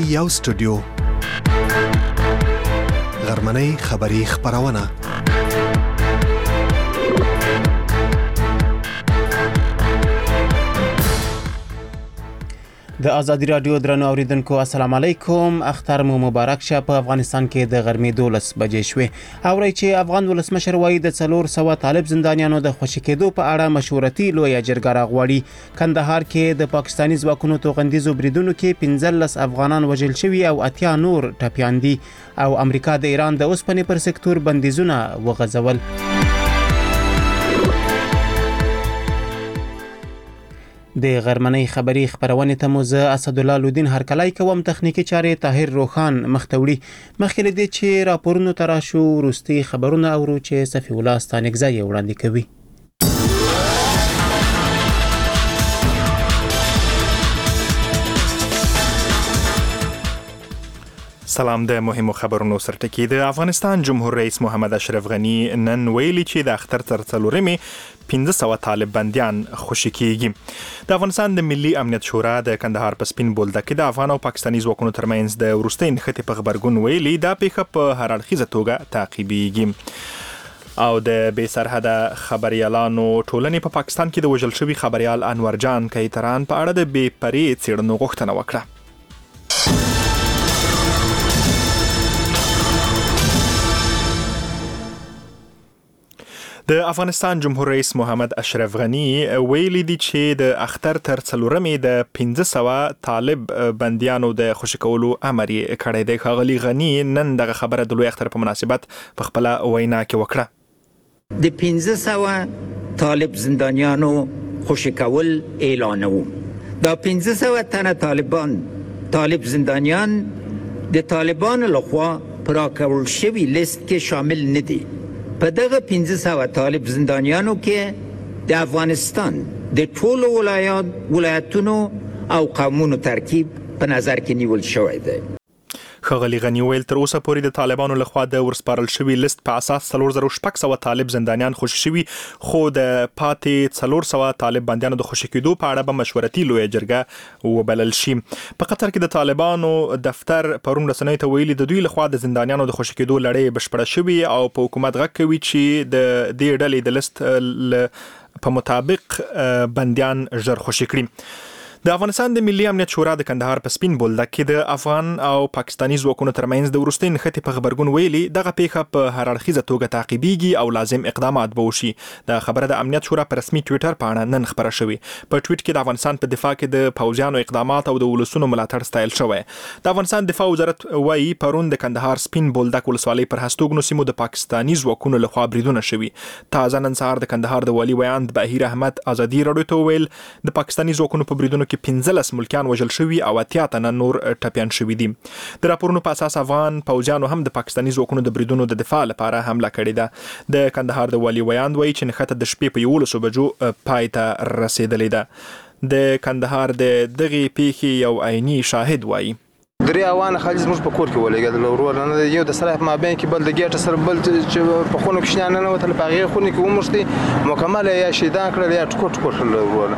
یو سټوډیو غرمنۍ خبری خبرونه د ازادي رادیو درنو اوریدونکو السلام علیکم. اختر مو مبارک شه. په افغانستان کې د غرمې 12 بجې شوې. اوري چې افغان ولسمشر وایي د 400 طالب زندانیانو د خوشی کېدو په اړه مشورتي لویه جرګه راغواړي. کندهار کې د پاکستاني ځواکونو توغندیزو بریدونو کې 15 افغانان وژل شوي او 80 نور ټپیان دي او امریکا د ایران د اوسپنې پر سکتور بندیزونه وغځول. د غرمنۍ خبری خبرونه ته مو زه اسدالله لودین هرکلای کوم. تخنیکی چارې طاهر روخان مختوړي. مخکې دې چې راپورونو تراشو وروستي خبرونه اورو چې صفی الله ستانګزای وړاندې کوي. سلام. د مهمو خبرونو سرټکی. د افغانستان جمهور رئیس محمد اشرف غنی نن ویلي چې د اختر تر څلورمې 1500 طالب بندیان خوشی کیږي. د افغانستان د ملي امنیت شورا د کندهار په سپین بولدک کې د افغان او پاکستاني ځواکونو ترمنځ د وروستي نښتې په خبرګون ویلي دا پیښه په هر اړخیزه توګه تعقیبېږي. او د بې سرحده خبريالانو ټولنې په پاکستان کې د وژل شوي خبريال انور جان کیتران په اړه د بې پرې څېړنو غوښتنه وکړه. د افغانستان جمهور رئیس محمد اشرف غنی ویلي دی چې د اختر تر څلورمې د 1500 طالب بندیانو د خوشی کولو امر یې کړی دی. ښاغلي غنی نن دغه خبره د لوی اختر په مناسبت په خپل وینا کې وکړه. د 1500 طالب زندانیانو خوشی کول اعلانوم. دا 1500 تنه طالب زندانیان د طالبانو لخوا پر راکول شوی لیست کې شامل نه دي. په دغه 1500 طالب زندانیانو کې د افغانستان د ټولو ولایتونو او قومونو ترکیب په نظر کې نیول شوی دی. ښاغلي غنی ویل تر اوسه پورې د طالبانو لخوا د ورسپارل شوی لیست په اساس 4600 طالب زندانیان خوشی شوي، خو د پاتې 400 طالب بندیانو د خوشی کېدو په اړه به مشورتي لویه جرګه وبلل شي. په قطر کې د طالبانو دفتر پرون رسنیو ته ویلي د دوی لخوا د زندانیانو د خوشی کېدو لړۍ بشپړه شوې او په حکومت غږ کوي چې د دې ډلې د لیست په مطابق بندیان ژر خوشی کړي. د افغانستان د ملي امنیت شورا د کندهار په سپین بولدک کې د افغان او پاکستاني ځواکونو ترمنځ د وروستي نښتې په خبرګون ویلي دغه پیښه په هر اړخیزه توګه تعقیبېږي او لازم اقدامات به وشي. د خبره د امنیت شورا په رسمي ټویټر پاڼه نن خبره شوې. په ټویټ کې د افغانستان په دفاع کې د پوځیانو اقدامات او د ولسونو ملاتړ ستایل شوی. د افغانستان دفاع وزارت وایي پرون د کندهار سپین بولدک ولسوالۍ پر هستوګنو سیمو د پاکستاني ځواکونو لخوا بریدونه شوي. تازه نن سهار د کندهار د والي ویاند بهیر احمد ازادي راډیو ته ویل د پاکستاني ځواکونو په بریدونو کې 15 ملکیان وژل شوي او 80 تنه نور ټپیان شوي دي. د راپورونو په اساس افغان پوځیانو هم د پاکستاني ځواکونو د بریدونو د دفاع لپاره حمله کړې ده. د کندهار د والي ویاند وایي چې نښته د شپې په 11 بجو پای ته رسیدلې ده. د کندهار د دغه پیښې یو عیني شاهد وایي درې اوان خالص موږ په کور کې ولګېدل ورور نه یو د سره په مابین کې بل د ګیټ سره بل چې په خونو کې شنه نه وته په هغه خونو کې ومشتي مکمل یا شیدان کړل یا ټکوټ ورور.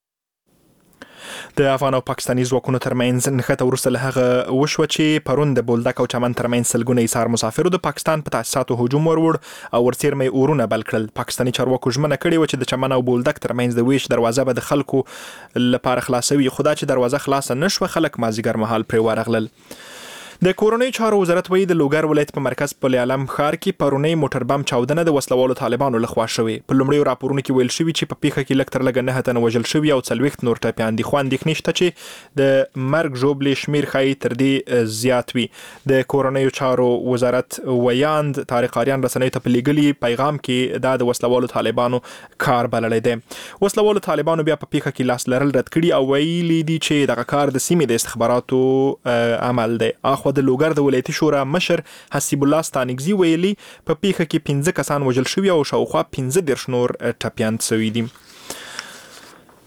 د افغان او پاکستاني ځواکونو ترمنځ نښته وروسته له هغه وشوه چې پرون د بولدک او چمن ترمنځ سلګونه ایثار مسافرو د پاکستان په تاسیساتو هجوم ورور او ورڅیرمې اورونه بل کړل. پاکستاني چارواکو ژمنه کړې و چې د چمن او بولدک ترمنځ د ویش دروازه به د خلکو لپاره خلاصوي، خو دا چې دروازه خلاصه نشوه خلک مازیګر مهال پرې ورغلل. د کورنۍ چارو وزارت وایي د لوګر ولایت په مرکز پل علم ښار کې پرونی موټر بم چاودنه د وسلوالو طالبانو لخوا شوې. په لومړیو راپورونو کې ویل شوي چې په پیښه کې لږ تر لږه 9 تنه وژل شوي او 40 نور ټپیان دي، خو اندېښنې شته چې د مرګ ژوبلې شمیر ښایي تر دې زیات وي. د کورنۍ چارو وزارت ویاند طارق آریان رسنیو ته په لیږلي پیغام کې دا د وسلوالو طالبانو کار بللی دی. وسلوالو طالبانو بیا په پیښه کې لاس لرل رد کړي او ویلي دي چې دغه کار د سیمې د استخباراتو عمل دی. د لوګر د ولایتي شورا مشر حسیب الله ستانګزي ویلي په پیښه کې 15 کسان وژل شوي او شاوخوا 15 نور ټپیان شوي دي.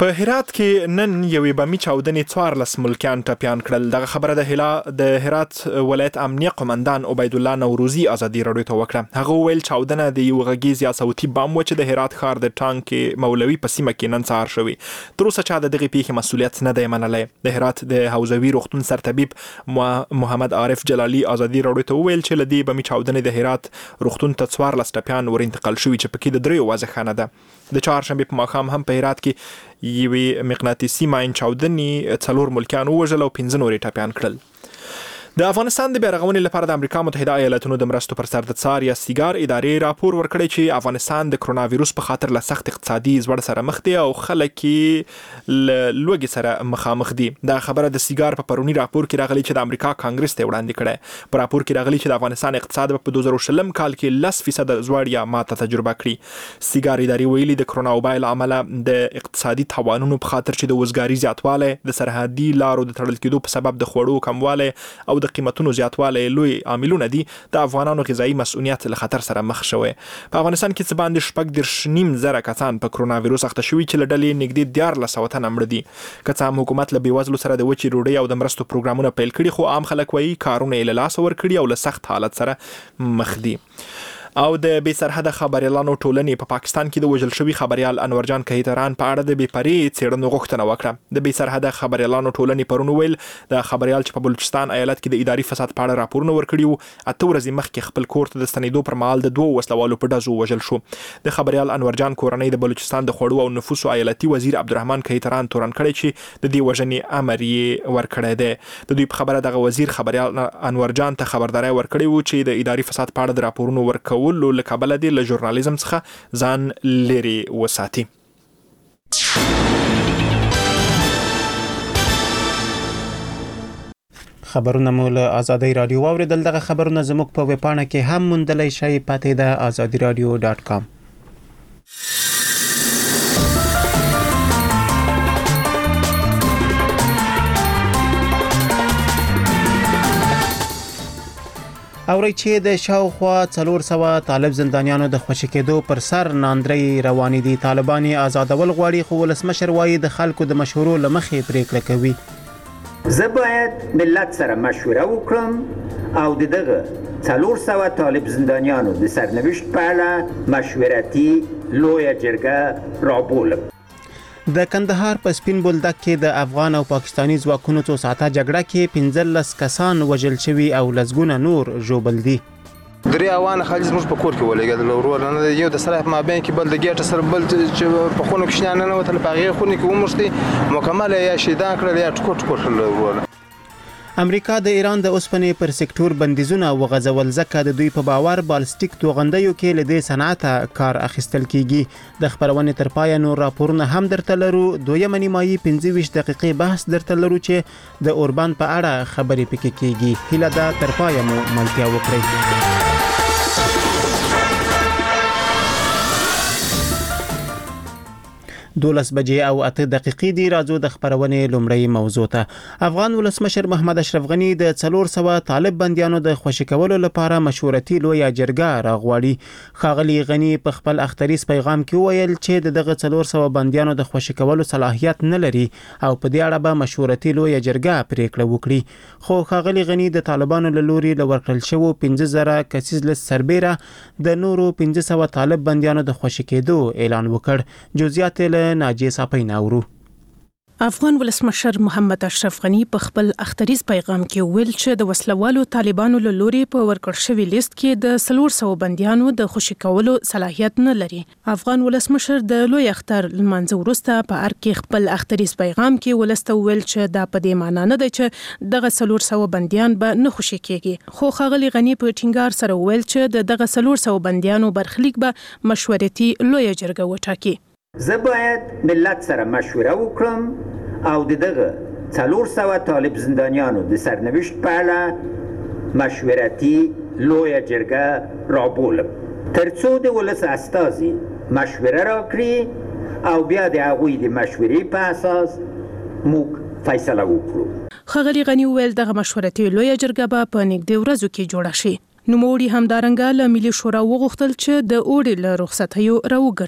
په هرات کې نن یوې بمي چاودنې 14 ملکیان ټپیان کړل. دغه خبره د هرات ولایت امنیه قومندان عبید الله نوروزی ازادي راډیو ته وکړه. هغه ویل چاودنه د یو غږیز یا صوتي بم و چې د هرات ښار د ټانک مولوي په سیمه کې نن سهار شوی. تر اوسه چا د دغه پیښې مسؤلیت نه دی منلی. د هرات د حوزوي روغتون سرطبیب محمد عارف جلالی ازادي راډیو ته ویل چې لدی بمي چاودنې د هرات روغتون ته 14 ټپیان ور انتقال شوی چې پکې د دریو واځخانه ده. د چهارشنبه په ماښام هم په هرات کې یوې مقناطیسي ماین چاودنې 4 ملکیان ووژل او 15 نور ټپیان کړل. د افغانستان د بیارغونې لپاره د امریکا متحده ایالاتونو د مرستو پر سر د څار یا سیګار ادارې راپور ورکړی چې افغانستان د کرونا وایروس په خاطر له سخت اقتصادي زوړ سره مخ دی او خلک لوګي سره مخامخ دي. دا خبره د سیګار په پرونی راپور کې راغلی چې د امریکا کانګرس ته وړاندې کړي. په راپور کې راغلی چې د افغانستان اقتصاد په 2020 کال کې 10% زوړ یا ماته تجربه کړی. سیګار ادارې ویلي د کرونا وبایل عمله د اقتصادي توانونو په خاطر چې د وزګاری زیاتواله د سرحدي لارو د تړل کېدو په سبب د خوړو کمواله او د قیمتونو زیاتواله لوی عاملونه دي د افغانانو غذایی مسؤلیت له خطر سره مخ شوی. په افغانستان کې څه باندې 9.5 کسان په کرونا وایروس اخته شوي چې لډلې نږدې 14 تن مړه دي. که څه هم حکومت له بیوزلو سره د وچې ډوډۍ او د مرستو پروګرامونه پیل کړي خو عام خلک وایي کارونه یې له لاسه ورکړي او له سخت حالت سره مخ دي. او د بې سرحده خبريالانو ټولنې په پاکستان کې د وژل شوی خبريال انورجان کهیتران په اړه د بېپري څېړنو غوښتنه وکړه. د بې سرحده خبريالانو ټولنې پرون ویل د خبريال چې په بلوچستان ایالت کې د اداري فساد په اړه راپورونه ورکړي وو 8 ورځې مخکې خپل کور ته د ستنېدو پر مهال د 2 وسلوالو په ډزو وژل شو. د خبريال انورجان کورنۍ د بلوچستان د خوړو او نفوسو ایالتي وزیر عبدالرحمن کهیتران تورن کړی چې د دې وژنې امر یې ورکړی دی. د دوی په خبره دغه وزیر خبريال انورجان ته خبرداري ورکړی وو چې د اداري فساد په اړه د راپورونو ورکولو له کبله له ژورنالیزم څخه ځان لري وساتي. خبرونه مو له آزادۍ رادیو واوریدل. دغه خبرونه زموږ په ویب پاڼه کې هم موندلی شئ. پاتې ده azadiradio.com. اوري چې د شاوخوا 400 طالب زندانیانو د خوشی کېدو پر سر ناندري رواني دي. طالبان آزادول غواړي خو ولسمشر وایي د خلکو د مشورو لمخې پریکړه کوي. زه باید ملت سره مشوره وکړم او دغه 400 طالب زندانیانو د سرنوشت په اړه مشورتي لویه جرګه رابولم. د کندهار په سپین بولدک کې د افغان او پاکستانی ځواکونو څو ساعته جګړه کې 15 کسان وژل شوي او لسګونه نور ژوبل دي. درې اوان خالص موږ په کور کې ولګېدل ورور نه یو د سره ما بین کې بل د ګټ سره بل چې په خونو کې شنه نه وته په هغه خونو کې ومشتي مکمل یا شیدان کړل یا ټکوټ کړل ورور. امریکا د ایران د اوسپنې پر سکتور بندیزونه وغځول ځکه د دوی په باور بالستیک توغندیو کې له دې صنعت کار اخیستل کیږي. د خبرونې تر پای نور راپورونه هم درته لرو. دویمه نیمایي 25 دقیقې بحث درته لرو چې د اوربان په اړه خبرې پکې کیږي. هیله ده تر پای مو ملتیا وکړئ. 12 بجې او 8 دقیقې دی. راځو د خبرونې لومړی موضوع ته. افغان ولسمشر محمد اشرف غنی د 400 طالب بنديانو د خوشی کولو لپاره مشورتي لویه جرګه راغواړي. ښاغلي غنی په خپل اختریز پیغام کې ویل چې دغه 400 بنديانو د خوشی کولو صلاحیت نه لري او په دې اړه به مشورتي لویه جرګه پریکړه وکړي. خو ښاغلي غنی د طالبانو له لوري لورکړل شوی 15000 کسیز لست سربېره د نورو 1500 طالب بنديانو د خوشی کېدو اعلان وکړ. جزئیات ناجی صاحب ناورو. افغان ولسمشر محمد اشرف غنی په خپل اختریز پیغام کې ویل چې د وسلوالو طالبانو له لوري په ورکړ شوی لیست کې د 400 بنديانو د خوشی کولو صلاحیت نه لري. افغان ولسمشر د لوی اختر لمانځه وروسته په ار کې خپل اختریز پیغام کې ولسته ویل چې دا په دې معنی نه دی چې دغه 400 بنديان به نه خوشی کېږي. خو ښاغلي غنی په ټینګار سره ویل چې دغه 400 بنديانو برخلیک به مشورتي لویه جرګه وټاکي. زه باید ملت سره مشوره وکړم او دغه 400 طالب زندانیانو د سرنوشت په اړه مشورتي لویه جرګه رابولم ترڅو د ولس استازي مشوره راکړي او بیا د هغوی د مشورې په اساس موږ فیصله وکړو. ښاغلي غنی ویل دغه مشورتي لویه جرګه به په نږدې ورځو کې جوړه شي. نوموړي همدارنګه له ملي شورا وغوښتل چې د اوړي له رخصتیو راوګرځي.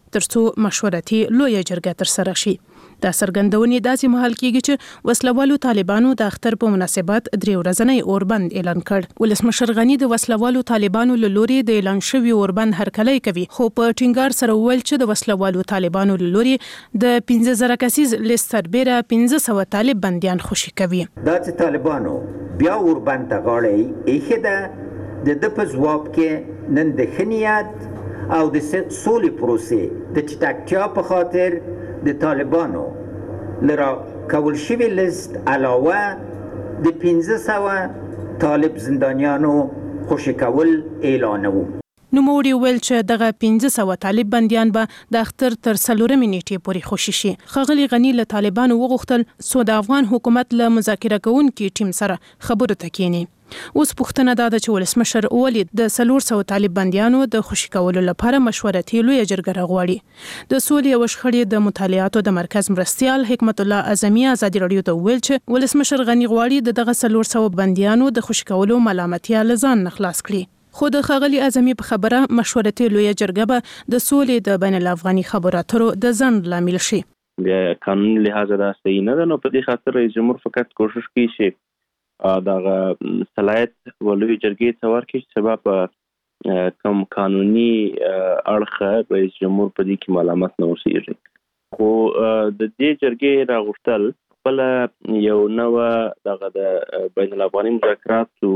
ترڅو مشورتي لویه جرګه ترسره شي. دا څرګندونې داسې مهال کېږي چې وسلوالو طالبانو د اختر په مناسبت 3 ورځنی اوربند اعلان کړ. ولسمشر غنی د وسلوالو طالبانو له لوري د اعلان شوی اوربند هرکلی کوي، خو په ټینګار سره وویل چې د وسلوالو طالبانو له لوري د 15000 کسیز لیست سربېره 500 طالب بندیان خوشي کوي. دا چې طالبانو بیا اوربند ته غاړه ایښې ده د په ځواب کې نن د خنیت او د سولې پروسې د چټکتیا په خاطر د طالبانو لرا کول شوی لیست علاوه د 500 طالب زندانیانو خوشي کول اعلانوي. نوموړي ویل چې دغه 500 طالب بندیان به د اختر تر 4 نیټې پورې خوشي شي. ښاغلي غنی له طالبانو وغوښتل څو د افغان حکومت له مذاکره کوونکي ټیم سره خبرو ته کېني. اوس پوښتنه دا ده چې ولسمشر ولې د 400 طالب بندیانو د خوشي کولو لپاره مشورتي لویه جرګه راغواړي. د سولې او شخړې د مطالعاتو د مرکز مرستیال حکمت الله اعظمي ازادي رادیو ته ویل چې ولسمشر غنی غواړي دغه 400 بندیانو د خوشي کولو ملامتیا لزان نخلاص کړي. خو د ښاغلي اعظمي په خبره مشورتي لویه جرګه به د سولې د بین الافغاني خبرو اترو د ځنډ لامل شي. بیا قانوني لحاظ دا صحیح نه ده، نو په دې خاطر رئیس جمهور فقط کوشش کوي چې دغه صلاحیت ولوي جرګې ته ورکړي چې سبا په کوم قانوني اړخ رئیس جمهور په دې کې ملامت نه اوسېږي. خو د دې جرګې راغوښتل خپل یو نوه دغه د بین الافغاني مذاکراتو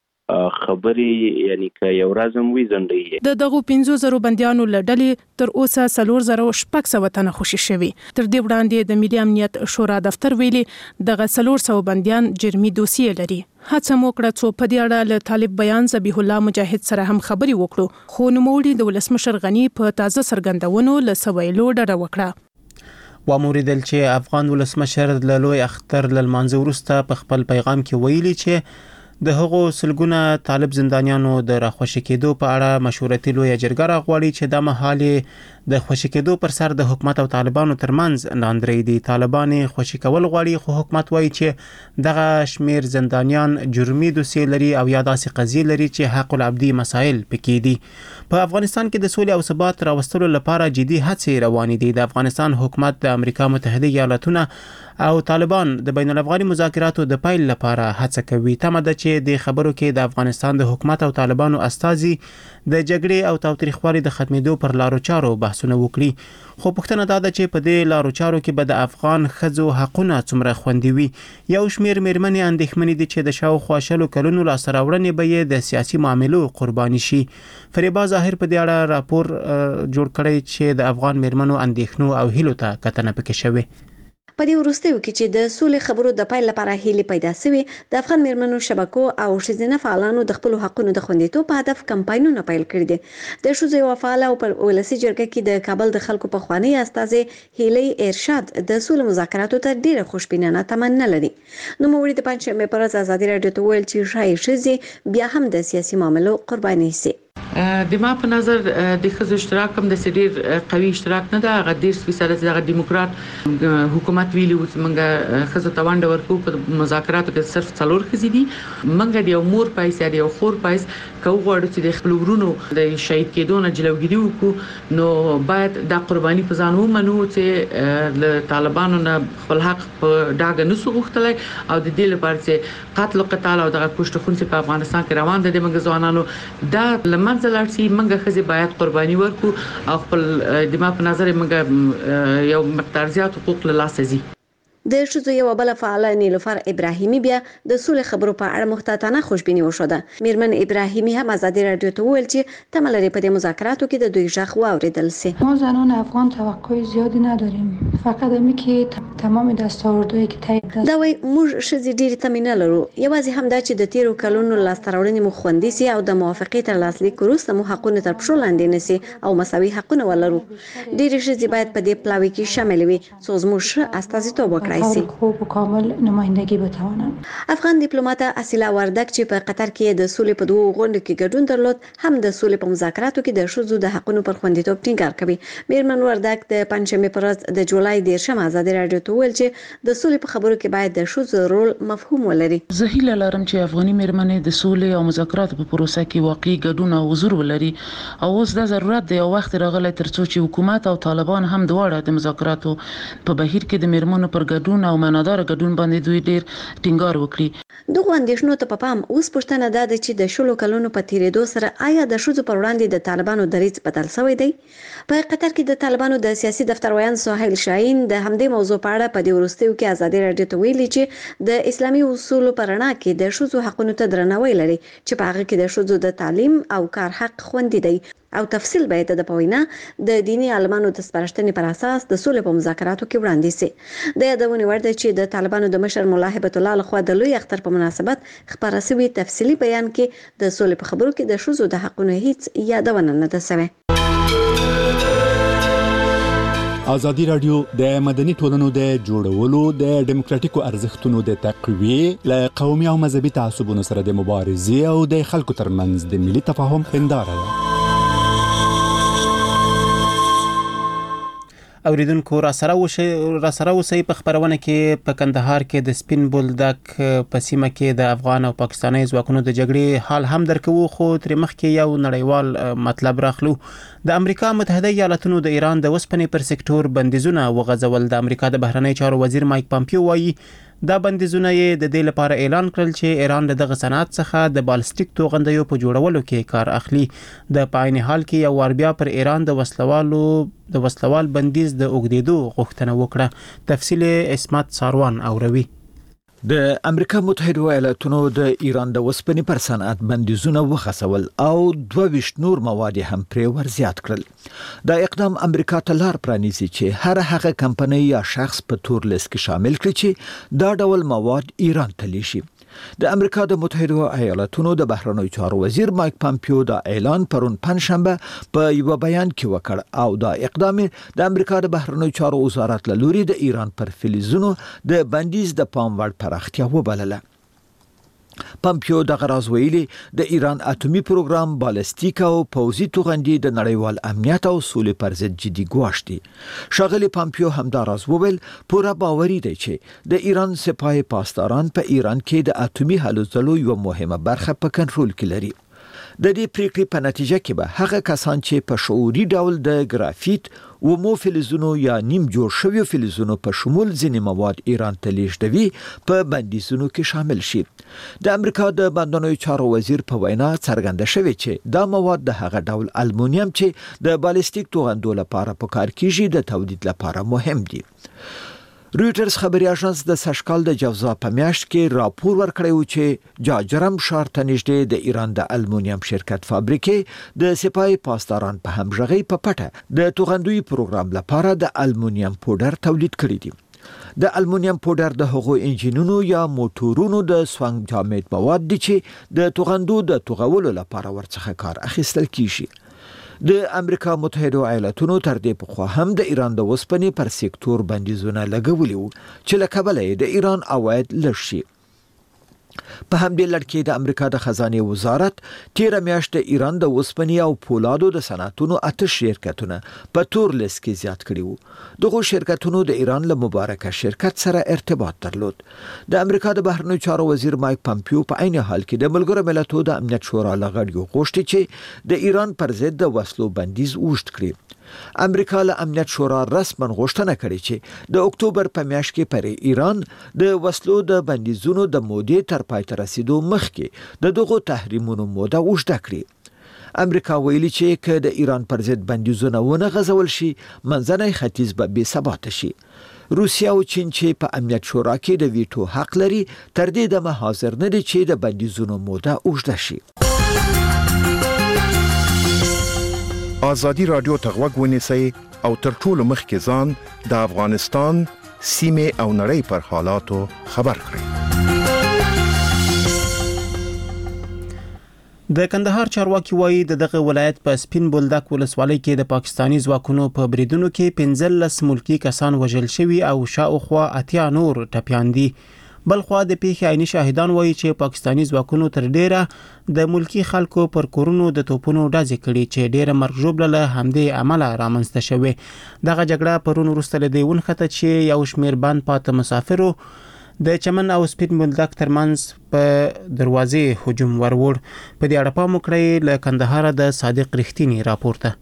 خبرې یعنی که یو ورځ هم وي ځنډوي. د دغو 500 بندیانو له ډلې تر اوسه 4600 تنه خوشي شوي. تر دې وړاندې د ملي امنیت شورا دفتر ویلي دغه 400 بندیان جرمي دوسیې لري. هڅه مو کړه څو په دې اړه له طالب بیان ذبیح الله مجاهد سره هم خبرې وکړو، خو نوموړي د ولسمشر غنی په تازه څرګندونو له سویلو ډډه وکړه. وموریدل چې افغان ولسمشر له لوی اختر له لمانځه وروسته په خپل پیغام کې ویلي چې د هغو سلګونه طالب زندانیانو د راخوشي کېدو په اړه مشورتي لویه جرګه راغواړي چې د محالې د خوشي کېدو پر سر د حکومت او طالبانو ترمنځ ناندري دي. طالبان خوشي کول غواړي، خو حکومت وایي چې دغه شمیر زندانیان جرمي دوسیې لري او یا داسې قضیې لري چې حق العبدي مسائل پکې دي. په افغانستان کې د سولې او ثبات راوستلو لپاره جدي هڅې روانې دي. د افغانستان حکومت د امریکا متحده ایالاتونو او طالبان د بین الافغاني مذاکراتو د پیل لپاره هڅه کوي. تمه ده چې د خبرو کې د افغانستان د حکومت او طالبانو استازي د جګړې او تاوتریخوالي د ختمېدو پر لارو چارو بحثونه وکړي. خو پوښتنه دا ده چې په دې لارو چارو کې به د افغان ښځو حقونه څومره خوندي وي. یو شمیر میرمنې اندېښمنې دي چې د شاوخوا 20 کلونو لاسته راوړنې به یې د سیاسي معاملو قرباني شي. فریبا ظاهر په دې اړه راپور جوړ کړی چې د افغان میرمنو اندېښنو او هیلو ته کتنه پکې شوې. په دې وروستیو کې چې د سولې خبرو د پیل لپاره هیلې پیدا شوې، د افغان میرمنو شبکو او ښځینه فعالانو د خپل حقونو د خوندیتوب په هدف کمپاینونه پیل کړي دي. د ښځو یوه فعاله او په ولسي جرګه کې د کابل د خلکو پخوانۍ استازې هیلې ارشاد د سولې مذاکراتو ته ډېره خوشبینانه تمنا لري. نوموړي د پنځشنبې پر ورځ ازادي راډیو ته ویل چې ښایي ښځې بیا هم د سیاسي معاملو قرباني شي. د ما په نظر د ښځو اشتراک هم د ډېر قوي اشتراک نه ده. هغه 10% د دیموکرات حکومت ویلي و چې موږ ښځو ته ونډه ورکوو په مذاکراتو کې صرف 4 ښځې دي. موږ د یو مور پایس یا د یو خور پایس که وغواړو چې د خپل ورونو د شهید کېدو نه جلوګیري وکړو، نو باید دا قرباني په ځان ومنو چې له طالبانو نه خپل حق په ډاګه نسو غوښتلی او د دې لپاره چې قتل او قتال او دغه کشته خونځې په افغانستان کې روان دي. د موږ ځوانانو دا لمنځه لاړ شي. موږ ښځې باید قرباني ورکړو او خپل د ما په نظر موږ یو مقدار زیات حقوق له لاسه ځي. د ښځو یوه بله فعاله نیلوفر ابراهیمي بیا د سولې خبرو په اړه محتاطانه خوشبیني وښوده. میرمن ابراهیمي هم ازادي راډیو ته وویل چې تمه لري په دې مذاکراتو کې د دوی غږ واوریدل شي. ما زنان افغان توقع زیادی نداریم، فقط همین که تمام دستاوردهایی که تایید دا وایي موږ ښځې ډېرې تمې نه لرو، یوازې همدا چې د تیرو کلونو لاسته راوړنې مو خوندي سي او د موافقې تر لاسلیک وروسته مو حقونه تر پښو لاندې نه سي او مساوي حقونه ولرو. ډېرې ښځې باید په دې پلاوي کې شامل وي څو زموږ ښه استازیتوب وکړي. کړای شي. خوب و کامل نمایندگی بتوانند. افغان دیپلوماټ اصیلا وردک چې په قطر کې د سولې په دوه غونډو کې ګډون درلود هم د سولې په مذاکراتو کې د ښځو د حقوقو پر خوندیتوب ټینګار کوي. میرمن وردک د پنځمې پر ورځ د جولای 10 ازادي رادیو ته ویل چې د سولې په خبرو کې باید د ښځو رول مفهوم ولري. زه هیله لرم چې افغاني میرمنې د سولې او مذاکراتو په پروسه کې واقعي ګډون او حضور ولري او اوس د ضرورت دی وخت راغلی ترڅو چې حکومت او طالبان هم دواړه د مذاکراتو په بهیر کې د میرمنو پر ګډون او معنادار ګډون باندې دوی ډیر ټینګار وکړي. دغه اندېښنو ته په پام اوس پوښتنه ده چې د شلو کلونو په تیریدو سره آیا د ښځو پر وړاندې د طالبانو دریځ بدل شوی دی؟ په قطر کې د طالبانو د سیاسي دفتر ویان سهیل شاهین د همدې موضوع په اړه په دې وروستیو کې ازادي رادیو ته ویلي چې د اسلامي اصولو په رڼا کې د ښځو حقونو ته درناوی لري چې په هغه کې د ښځو د تعلیم او کار حق خوندي دی او تفصیل به د پوینا د دینی عالمانو د سپارښتنې پر اساس د سولې په مذاکراتو کې وړاندې سي. د یادونه ورده چې د طالبانو د مشر مولا هبت الله لخوا د لوی اختر په مناسبت خبره شوی تفصیلی بیان کې د سولې په خبرو کې د ښځو د حقونو هیڅ یادونه نه ده شوی. ازادي رادیو د مدني ټولنو د جوړولو د ډیموکراتیکو ارزښتونو د تقویې له قومي او مذهبي تعصبونو سره د مبارزې او د خلکو ترمنځ د ملي تفاهم هنداره ده. اوریدونکو را سره اوسئ په خبرونه کې په کندهار کې د سپین بولدک په سیمه کې د افغان او پاکستاني ځواکونو د جګړې حال هم درکو خو تر مخکې یو نړیوال مطلب راخلو. د امریکا متحده ایالاتونو د ایران د وسپنې پر سکتور بندیزونه وغځول. د امریکا د بهرنی چارو وزیر مایک پامپیو وایي دا بندیزونه یې د دې لپاره اعلان کړل چې ایران له دغه صنعت څخه د بالستیک توغندیو په جوړولو کې کار اخلي. د پاین حال کې یو ور بیا پر ایران د وسلوال بندیز د اوګدیدو غوښتنه وکړه. تفصیل اسمت ساروان اوروي. د امریکا متحده ایالاتونو د ایران د وسپنې پر صنعت بندیزونه وغځول او 22 نور مواد هم پرې ورزیات کړل. دا اقدام امریکا ته لار پرانیزي چې هر هغه کمپنۍ یا شخص په تور لیست کې شامل کړي چې دا ډول مواد ایران ته لیشي. د امریکا د متحده ایالاتونو د بهرنیو چارو وزیر مایک پامپیو دا اعلان پرون پنځشنبه په یو بیان کې وکړ او دا اقدام د امریکا د بهرنیو چارو وزارت له لوري د ایران پر فلزونو د بندیز د پام وړ پراختیا وبلله. پامپیو د غراز ویلي د ایران اټومي پروګرام بالستیک او پوزي توغندي د نړیوال امنیت او سولې پر ضد جدي ګواښ دي. شاغلي پامپیو همداراز وویل پوره باوري دی چې د ایران سپاه پاسداران په ایران کې د اټومي هلو ځلو یو مهمه برخه په کنټرول کې لري. د دې پریکړې په نتیجه کې به هغه کسان چې په شعوري ډول د ګرافیت و مو فلزونو یا نیم جوړ شوی فلزونو په شمول ځینې مواد ایران ته لیږدوي په بندیزونو کې شامل شي. د امریکا د بندونو چارو وزیر په وینا څرګنده شوی چې دا مواد د هغه ډول المونیم چې د بالستیک توغندو لپاره په کار کېږي د تولید لپاره مهم دي. رویټرز خبري اژانس د سشکال د جوزا په میاشت کې راپور ورکړی و چې جاجرم ښار ته نږدې د ایران د المونیم شرکت فابریکې د سپای پاسداران په همغږۍ په پټه د توغندوی پروګرام لپاره د المونیم پودر تولید کړی دي. د المونیم پودر د هغو انجینونو یا موټورونو د سوانګ جامد مواد دي چې د توغندو د توغولو لپاره ورڅخه کار اخیستل کیږي. د امریکا متحده ایالاتونو تر دې پخوا هم د ایران د وسپنې پر سکتور بندیزونه لګولي وو چې له کبله د ایران عواید لږ شي. په همدې لړ کې د امریکا د خزانه وزارت تیر میاشت د ایران د وسپنې او پولادو د صنعتونو 8 شرکتونه په تور لیست کې زیات کړي وو. دغه شرکتونو د ایران له مبارکه شرکت سره ارتباط درلود. د امریکا د بهرنیو چارو وزیر مایک پامپیو په عین حال کې د ملګرو ملتونو د امنیت شورا لغړیو غوښتي چې د ایران پر ضد د وسلو بندیز اوږد کړي. امریکا له امنیت شورا رسمن غوښتنه کړې چې د اکتوبر په میاشت کې پر ایران د وسلو د بندیزونو د مودې تر پای ته رسیدو مخکې د دغو تحریمونو موده اوږده کړي. امریکا ویلي چې که د ایران پر ضد بندیزونه ونه غځول شي منځنی ختیځ به بې ثباته شي. روسیا او چین چې په امنیت شورا کې د ویټو حق لري تر دې دمه حاضر نه دي چې د بندیزونو موده اوږده شي. ازادي رادیو ته غوږ ونیسئ او تر ټولو مخکې ځان د افغانستان سیمه او نړۍ پر حالاتو خبر کړئ. د کندهار چارواکي وایي دغه ولایت په سپین بولدک ولسوالۍ کې د پاکستانی ځواکونو په بریدونو کې 15 ملکی کسان وژل شوي او شاوخوا 80 نور ټپیان دي. بلخوا د پیښې عیني شاهدان وایي چې پاکستانی ځواکونو تر ډیره د ملکی خلکو پر کورونو د توپونو ډزې کړي چې ډیره مرګ ژوبله له همدې عمله رامنځته شوې. دغه جګړه پرون وروسته له دې ونښته چې یو شمېر بند پاته مسافرو د چمن او سپین بولدک ترمنځ په دروازې هجوم ورور. په دې اړه پام وکړئ. له کندهار د صادق رښتینی راپورته.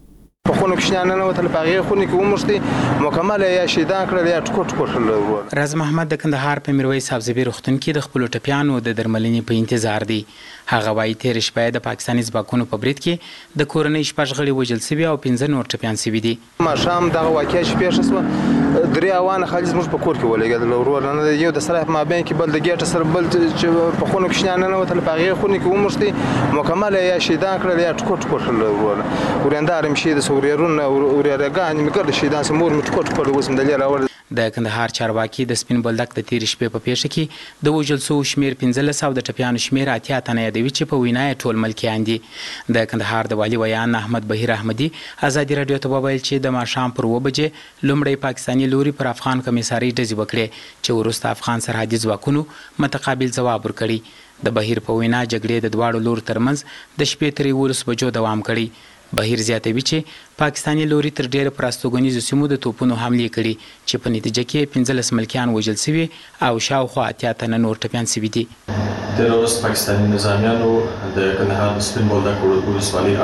په خونو کې شنه نه وتل پاغه خونې کې ومشتي مکمل یا شیدان کړل یا ټکو ټکو کړل. راز محمد د کندهار په میرویس سبزبي روغتون کې د خپل ټپیانو د درملنې په انتظار دی. هغه وايي تیر شپه د پاکستاني ځواکونو په برید کې د کورنۍ شپږ غړي وژل شوي او 15 نور ټپیان شوي دي. ما شام دغه واقعي شپه شسو درې اوان خالص موږ په کور کې ولګل ورور نه یو د سره ما بین کې بل د ګټ سره بل چې په خونو کې شنه نه وتل پاغه خونې کې ومشتي مکمل یا شیدان کړل یا ټکو ټکو کړل. ورندارم شي د سوريرون وريرګان میګر شیدان سمور مټکو ټکو وسم د لیر د کندهار چارواکي د سپین بولدک د تیر شپې په پیښه کې د وژل شوو شمیر 15 او د ټپیانو شمیر 80 تنه یادوي چې په وینا ټول ملکیان دي. د کندهار د والي ویان احمد بهیر احمدي ازادي رادیو ته وویل چې د ماښام پر 2 بجې لومړی پاکستاني لوري پر افغان کمیساري ډزې وکړې چې وروسته افغان سرحدي ځواکونو متقابل ځواب ورکړي. د بهیر په وینا جګړې د دواړو لور ترمنځ د شپې تر 11 بجو دوام کړی. بهیر زیاتوي چې پاکستاني لوري تر ډیره پراستوګنیزو سیمو د توپونو حمله کړي چې په نتیجه کې 15 ملکیان وژل شوي او شاوخوا 80 تنه نور ټپیان شوي دي. د روس پاکستاني نظامیانو د کندهار سپین بولدک ولسوالۍ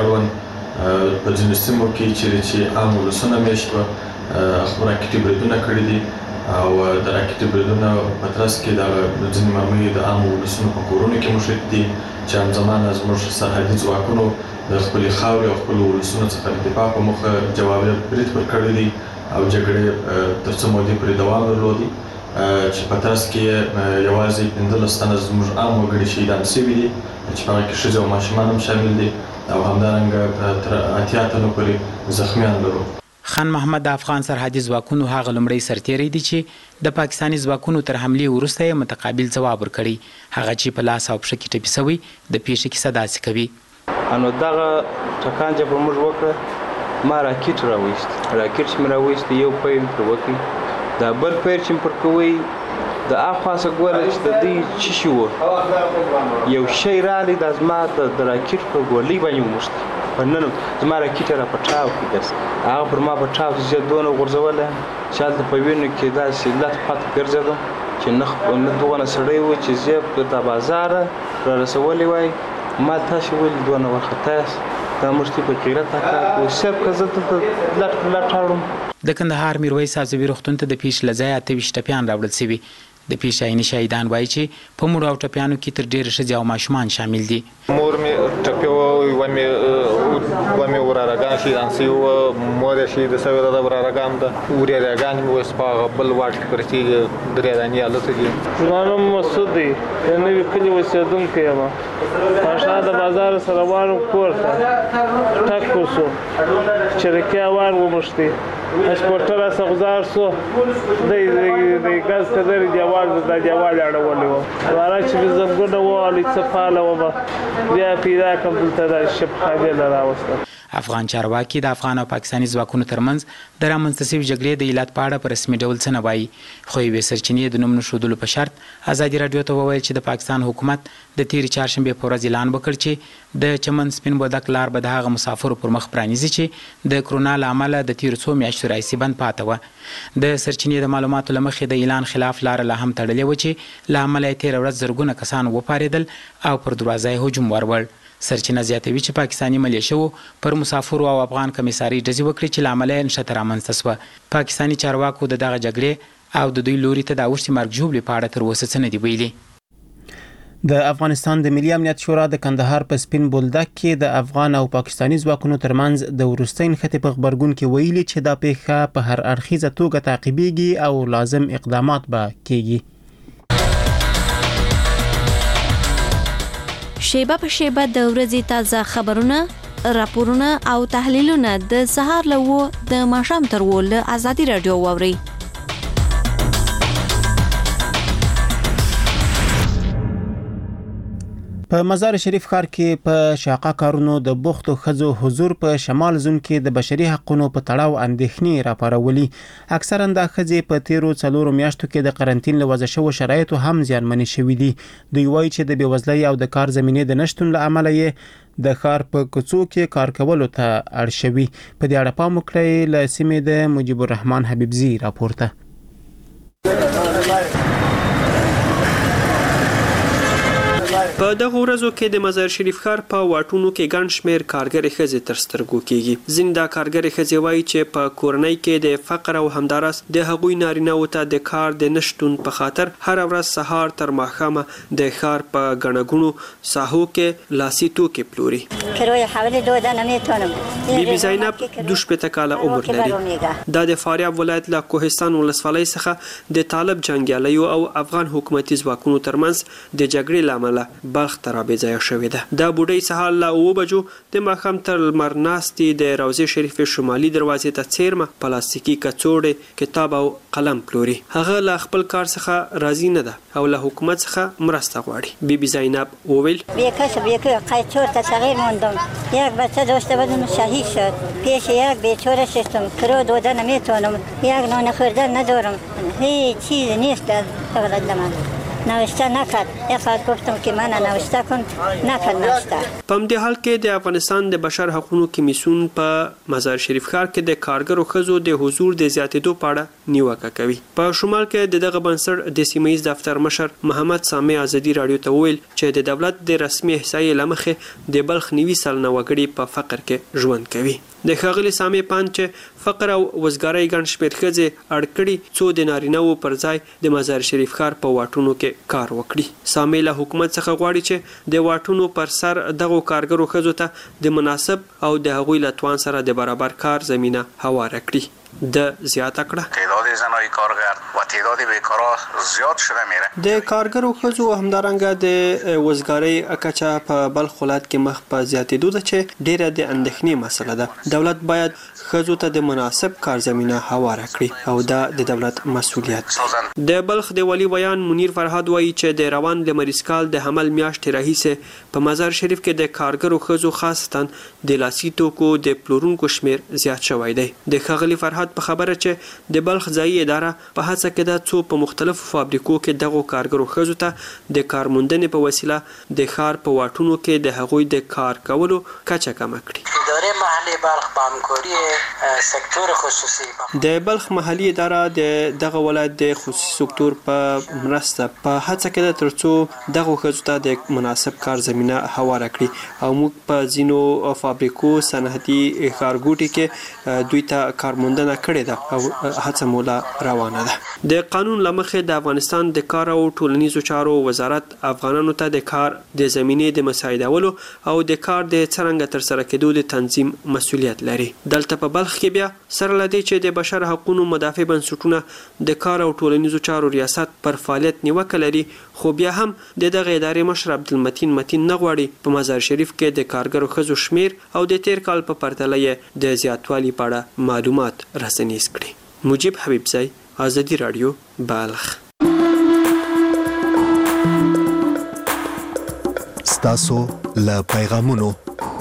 اړوند په ځینو سیمو کې چې عام ولسونه میشته خبره کې بریدونه کړي دي او د راکټ بریدونه په ترڅ کې د ځینو معمولي د عام ولسونو په کورونو کې مشهد دي چې همزمانه زموږ سرحدي ځواکونو د خپل خاورې او خپل ولسونو څخه د دفاع په موخه جوابي برید ورکړی دی او جګړې تر څو مودې پورې دوام درلودي چې په ترڅ کې یوازې 15 تنه زموږ عام وګړي شهیدان شوي دي چې په هغه کې ښځې او ماشومان هم شامل دي او همدارنګه تر 80 تنو پورې زخمیان لرو. خان محمد د افغان سرحدي ځواکونو هغه لومړی سرتیری دی چې د پاکستاني ځواکونو تر حملې وروسته متقابل ځواب ورکړي. هغه چې په لاس او پښه کې ټپي شوی د پیښې کیسه داسې کوي. انو دغه ټکان چې په موږ وکړه ما راکټ چې مې راویست یو پیر پر وکړي دا بل پیر چې پر کوي د اخواسه ګوره چې د دې چی شو یو شی رالی د زما د راکټ په ګولۍ باندې ومشت په نن زما راکټ را پټاو کې هغه پر ما پټاو چې دونه غورځوله چې په وینو کې دا سیلات پات ګرځیدم چې نه دونه سړی و چې زه په بازار را رسولې وای ما تاسو ول دونه وختاس دا مشتي په قیرت تا سب کزت لا ټاړم. د کندهار میرویس سبزبي روغتون ته د پیښ لځای 28 ټپیان راوړل شوي. د پیښ عیني شاهدان وایي چې په مړو او ټپیانو کې تر ډیره ښځې او ماشومان شامل دي. مور مې ټپي و مې ورارګان شهیدان شوي وو مور یې شهیده شوې ده د ورارګان ده ورارګان مې اوس په هغه بل واټ کې پرتې درې دانې هلته دي. زما نوم مسعود دی د نوي کلي اوسېدونکی یم. ماښام د بازار سره ولاړم کور ته ټک وشو چریکیا وار ومشتې اسپورټر سره گزار شو د ګاز کدر دیوال د دیوال اړولې وو واره چې زنګونه وو علي صفاله و بیا پیدا کوم دلته د شبخانه لراوسته. افغان چارواکي د افغان او پاکستاني ځواکونو ترمنځ د رامنځته شوې جګړې د علت په اړه په رسمي ډول څه نه وایي خو یوې سرچینې د نوم نښودلو په شرط ازادي رادیو ته وویل چې د پاکستان حکومت د تیرې چهارشنبې په ورځ اعلان وکړ چې د چمن سپین بولدک لار به د هغه مسافرو پر مخ پرانیزي چې د کرونا له امله د تیرو څو میاشتو راهیسې بند پاته وه. د سرچینې د معلوماتو له مخې د اعلان خلاف لاره لا هم تړلې وه چې له امله یې تیره ورځ زرګونه کسان وپارېدل او پر دروازه یې هجوم وروړ. سرچینه زیاتوي چې پاکستاني ملیشو پر مسافرو او افغان کمیساري ډزې وکړي چې له امله یې نښته رامنځته شوه. پاکستاني چارواکو د دغه جګړې او د دوی لوري ته د اوښتې مرګ ژوبلې په اړه تر اوسه څه نه دي ویلي. د افغانستان د ملي امنیت شورا د کندهار په سپین بولدک کې د افغان او پاکستاني ځواکونو ترمنځ د وروستۍ نښتې په غبرګون کې ویلي چې دا پیښه په هر اړخیزه توګه تعقیبېږي او لازم اقدامات به کېږي. شیبه په شیبه د ورځې تازه خبرونه، راپورونه او تحلیلونه د سهار له 9 د ماښام تر 10 له ازادي رادیو واورئ. په مزار شریف ښار کې په شاقه کارونو د بوختو ښځو حضور په شمال زون کې د بشري حقوقو په تړاو اندېښنې راپارولي. اکثرا د ښځې په تیرو 4 میاشتو کې د قرنټین له وضع شوو شرایطو هم زیانمنې شوي دي. دوی وایي چې د بېوزلۍ او د کار زمینې د نشتون له امله یې د ښار په کوڅو کې کار کولو ته اړ شوي. په دې اړه پام وکړئ له سیمې د مجيب الرحمن حبیبزي راپورته. په دغه ورځو کې د مزار شریف ښار په واټونو کې ګڼ شمېر کارګرې ښځې تر سترګو کېږي. ځینې دا کارګرې ښځې وایي چې په کورنۍ کې د فقر او همداراز د هغوی نارینه‌وو ته د کار د نشتون په خاطر هر ورځ سهار تر ماښامه د ښار په ګڼه ګوڼو ساحو کې لاسي توکي پلوري. بیبي زینب 22 کاله عمر لري. دا د فاریاب ولایت له کوهستان ولسوالۍ څخه د طالب جنګیالیو او افغان حکومتي ځواکونو ترمنځ د جګړې له امله بلخ ته رابېځایه شوې ده. دا بوډۍ سهار له 9 بجو د ماښام تر لمر ناستې د روضې شریفې شمالي دروازې ته څیرمه پلاستیکي کڅوړې کتاب او قلم پلوري. هغه له خپل کار څخه راضي نه ده او له حکومت څخه مرسته غواړي. بیبي زینب وویل قیچور تا تغییر موندم. یک بچه داشته بودم شهید شد. پیش یک بیچاره شستم. کرو دوده نمیتونم. یک نان خوردن ندارم. هیچ چیز نیست در اولاد من. نوشته نکرد. یک گفتم که من نوشته کن نکرد نوشته. په همدې حال کې د افغانستان د بشر حقوقو کمیسیون په مزار شریف ښار کې د کارګرو ښځو د حضور د زیاتېدو په اړه نیوکه کوي. په شمال کې دغه بنسټ د سیمه‌ییز دفتر مشر محمد سامي ازادي رادیو ته وویل چې د دولت د رسمي احصایې له مخې د بلخ 90 سلنه وګړي په فقر کې ژوند کوي. د ښاغلي سامي پاند چې فقر او وزګارۍ ګڼ شمېر ښځې اړ کړي څو د نارینه‌وو پر ځای د مزار شریف ښار په واټونو کې کار وکړي. سامي له حکومت څخه غواړي چې د واټونو پر سر دغه کارګرو ښځو ته د مناسب او د هغوی له توان سره د برابر کار زمینه هواره کړي. د زیاته کړه تعداد زنای کارگر و تعداد بیکارا زیاد شده میره. د کارګرو ښځو همدارنګه د وزګارۍ کچه په بلخ ولایت کې مخ په زیاتېدو ده چې ډیره د اندېښنې مسله ده. دولت باید ښځو ته د مناسب کار زمینه هواره کړي او دا د دولت مسؤلیت. د بلخ د ولی بیان منیر فرهاد وایي چې د روان لمریز کال د حمل میاشتې راهیسې په مزار شریف کې د کارګرو ښځو خاصتاً د لاسي توکو د پلورونکو شمیر زیات شوی دی. د ښاغلي فرهاد په خبره چې د بلخ ځایي اداره په هڅه کې ده څو په مختلفو فابریکو کې دغه کارګرو ښځو ته د کارموندنې په وسیله د ښار په واټونو کې د هغوی د کار کولو کچه کمه کړي. اداره محلي بلخ په همکاري سکتور خصوصي د بلخ محلي اداره د دغه ولایت د خصوصي سکتور په مرسته په هڅه کې ده ترڅو دغه ښځو ته د مناسب کار زمینه هواره کړي او موږ په ځینو فابریکو صنعتي ښارګوټي کې دوی ته کارموندنه کړې ده او هڅه مولا روانه ده. د قانون لمخې د افغانستان د کار او ټولنیزو چارو وزارت افغانانو ته د کار د زمینې د مساعدولو او د کار د څرنګه تر سره کېدو د تنظیم مسؤلیت لري. دلته په بلخ کې بیا سره لدی چې د بشر حقوقو مدافع بنسټونه د کار او ټولنیزو چارو ریاست پر فعالیت نیوکه لري خو بیا هم د دغه ادارې مشر عبدالمتین متین نه غواړي په مزار شریف کې د کارګرو ښځو شمیر او د تیر کال په پرتله یې د زیاتوالي په اړه معلومات رسنیز کړي. مجيب حبیبزی ازادي رادیو بلخ. ستاسو له پیغامونو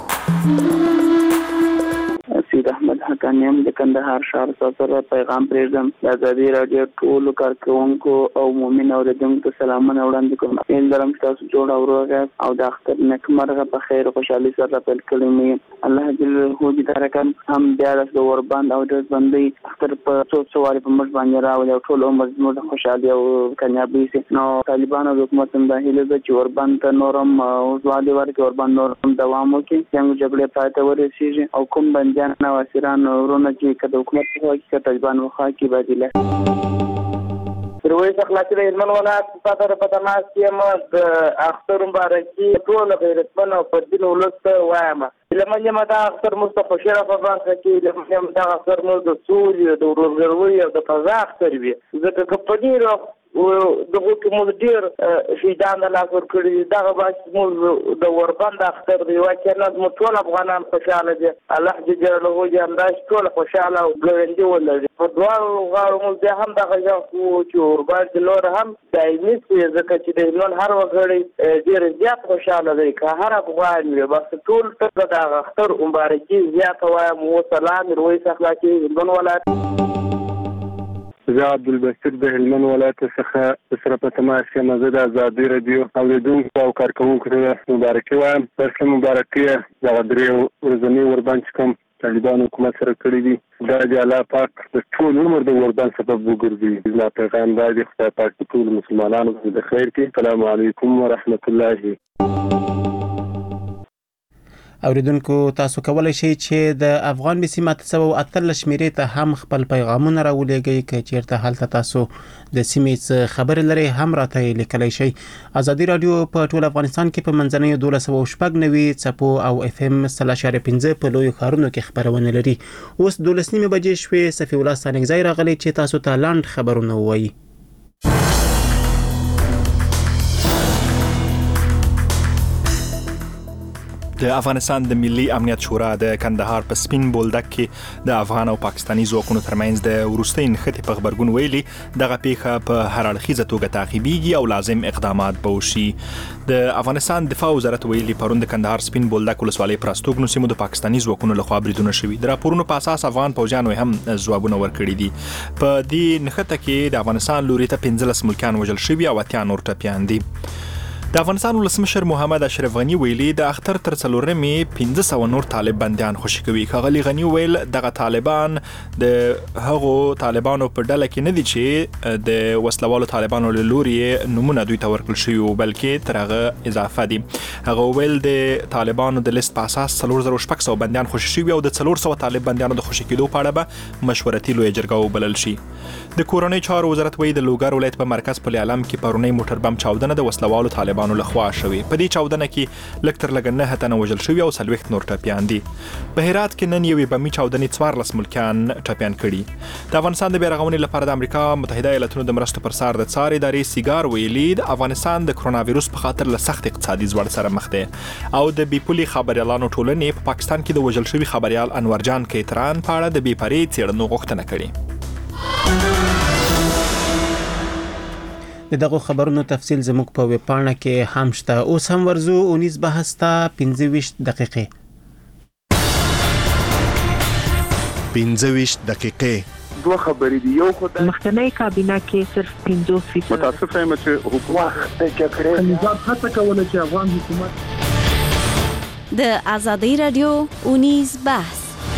سید احمد حقانی هم د کندهار ښار سره پیغام پرېږدم. د ازادي رادیو ټولو کارکوونکو او مومن اوریدونکو ته سلامونه وړاندې کوم. هیله لرم چې تاسو جوړ او روغ یاست او د اختر نیکمرغه په خیر او خوشحالۍ سره پیل کړی مې. الله جل جلاله دې ترکم هم بیا د اوربند او د بندي اختر په څو واري په مش باندې راوړي او ټول عمر زموږ خوشحالي او کامیابی سي. نو طالبان او حکومت هم د هیله د چې اوربند ته نورم ځوالي ورکړي، اوربند نورم دوام وکړي، څنګه جګړه پای ته ورسیږي او کوم بنديان او اسیران ورونه چې کله حکومت په واکي کې طالبان وخا کې بدیله روي اخلاقي د علم ولایت په تاسو په تماس کې ما اختر مبارکي ټول غیرتمن او فردین ولست وایم. لمنه مدا اختر مصطفی شرف افغان کې لمنه مدا اختر مو د سوري د ورورګروي او د فضا اختر وي. ځکه کمپنی دغه کې موږ ډېر شهیدان د لاس ورکړي دغه باندې موږ د اوربند اختر دی واکه نه موږ ټول افغانان خوشاله دي الله دې جلاله دې انداز ټول خوشاله او ګړندې ولري په دواړو غاړو موږ هم دغه یو چې اوربند لور هم دایمي ځکه چې د نن هر وګړي ډېر زیات خوشاله دی که هر افغان وي بس ټول ته د اختر مبارکي زیات وایم سلام رويس اخلاقي هلمند ولایت زه عبدالبصیر د هلمند ولایت څخه سره په تماس کې زه د ازادي رادیو اوریدونکو او کارکوونکو ته مبارکي وایم تاسو مبارکي د درې ورځنی اوربند کوم طالبان حکومت سره کړی دي دا د الله پاک د ټول عمر د اوربند سبب وګرځي الله پیغام دی خدای پاک ټول مسلمانانو د خیر کې السلام علیکم ورحمت الله. اوریدونکو تاسو کولای شئ چې د افغان بي سي ماته 7 شمیرې ته هم خپل پیغامونه راولېږئ که چیرته هلته تاسو د سیمې څخه خبر لرئ هم راته لیکلی شئ. ازادي رادیو په ټول افغانستان کې په منځنیو 1290 څپو او اف ام 3.5 په لوی ښارونو کې خبرونه لري. اوس 12 بجې شوې. صفي الله ستانکزی راغلی چې تاسو ته لاند خبرونه ووایي. د افغانستان د ملي امنیت شورا د کندهار په سپین بولدک کې د افغان او پاکستاني ځواکونو ترمنځ د وروستۍ نښتې په خبرګون ویلي دغه پیښه په هر اړخیزه توګه تعقیبېږي او لازم اقدامات به وشي. د افغانستان دفاع وزارت ویلي پرون د کندهار سپین بولدک ولسوالۍ پر استوګنو سیمو د پاکستاني ځواکونو لخوا بریدونه شوي. د راپورونو په اساس افغان پوځیانو هم ځوابونه ورکړي دي. په دې نښته کې د افغانستان لوري ته 15 ملکیان وژل شوي او 80 نور ټپیان دي. د افغانستان ولسمشر محمد اشرف غنی ویلي د اختر تر 4مې 1500 نور طالب بنديان خوشي کوي. ښاغلي غنی ویل دغه طالبان د هغو طالبانو په ډله کې نه دي چې د وسلوالو طالبانو له لوري نمونه دوی ته ورکړل شوي بلکې تر هغه اضافه دي. هغه ویل د طالبانو د لیست په اساس 3600 بنديان خوشي شوي او د 400 طالب بنديانو د خوشي کېدو په اړه به مشورتي لوی جرګه وبلل شي. د کورنۍ چارو وزارت ویلي د لوګر ولایت په مرکز پل علم کې پرونی موټر بم چاودنه د وسلوالو طالبانو لخوا شوې. په دې چاودنه کې لږ تر لږه 9 تنه وژل شوي او 40 نور ټپیان دي. په هرات کې نن یوې بمي چاودنې 14 ملکیان ټپیان کړي. د افغانستان د بیرغونې لپاره د امریکا متحده ایالاتونو د مرستو پر سر د څار ادارې سیګار ویلي د افغانستان د کرونا وایروس په خاطر له سخت اقتصادي ځوړ سره مخ دی او د بیپولي خبريالانو ټولنې په پاکستان کې د وژل شوي خبريال انور جان کیتران په اړه د بیپرې څېړنو غوښتنه کړې. دغه خبرونو تفصیل زموږ په ویب پاڼه کې هم شته. اوس هم ورزو 19 بحث ته 25 دقیقې. 25 دقیقې. دوه خبرې دي. یو خدای مخکنی کابینه کې صرف 50% متاسف یم چې حکومت کې کړی نظام هڅه کوله چې افغان حکومت د ازادي رادیو 19 بحث.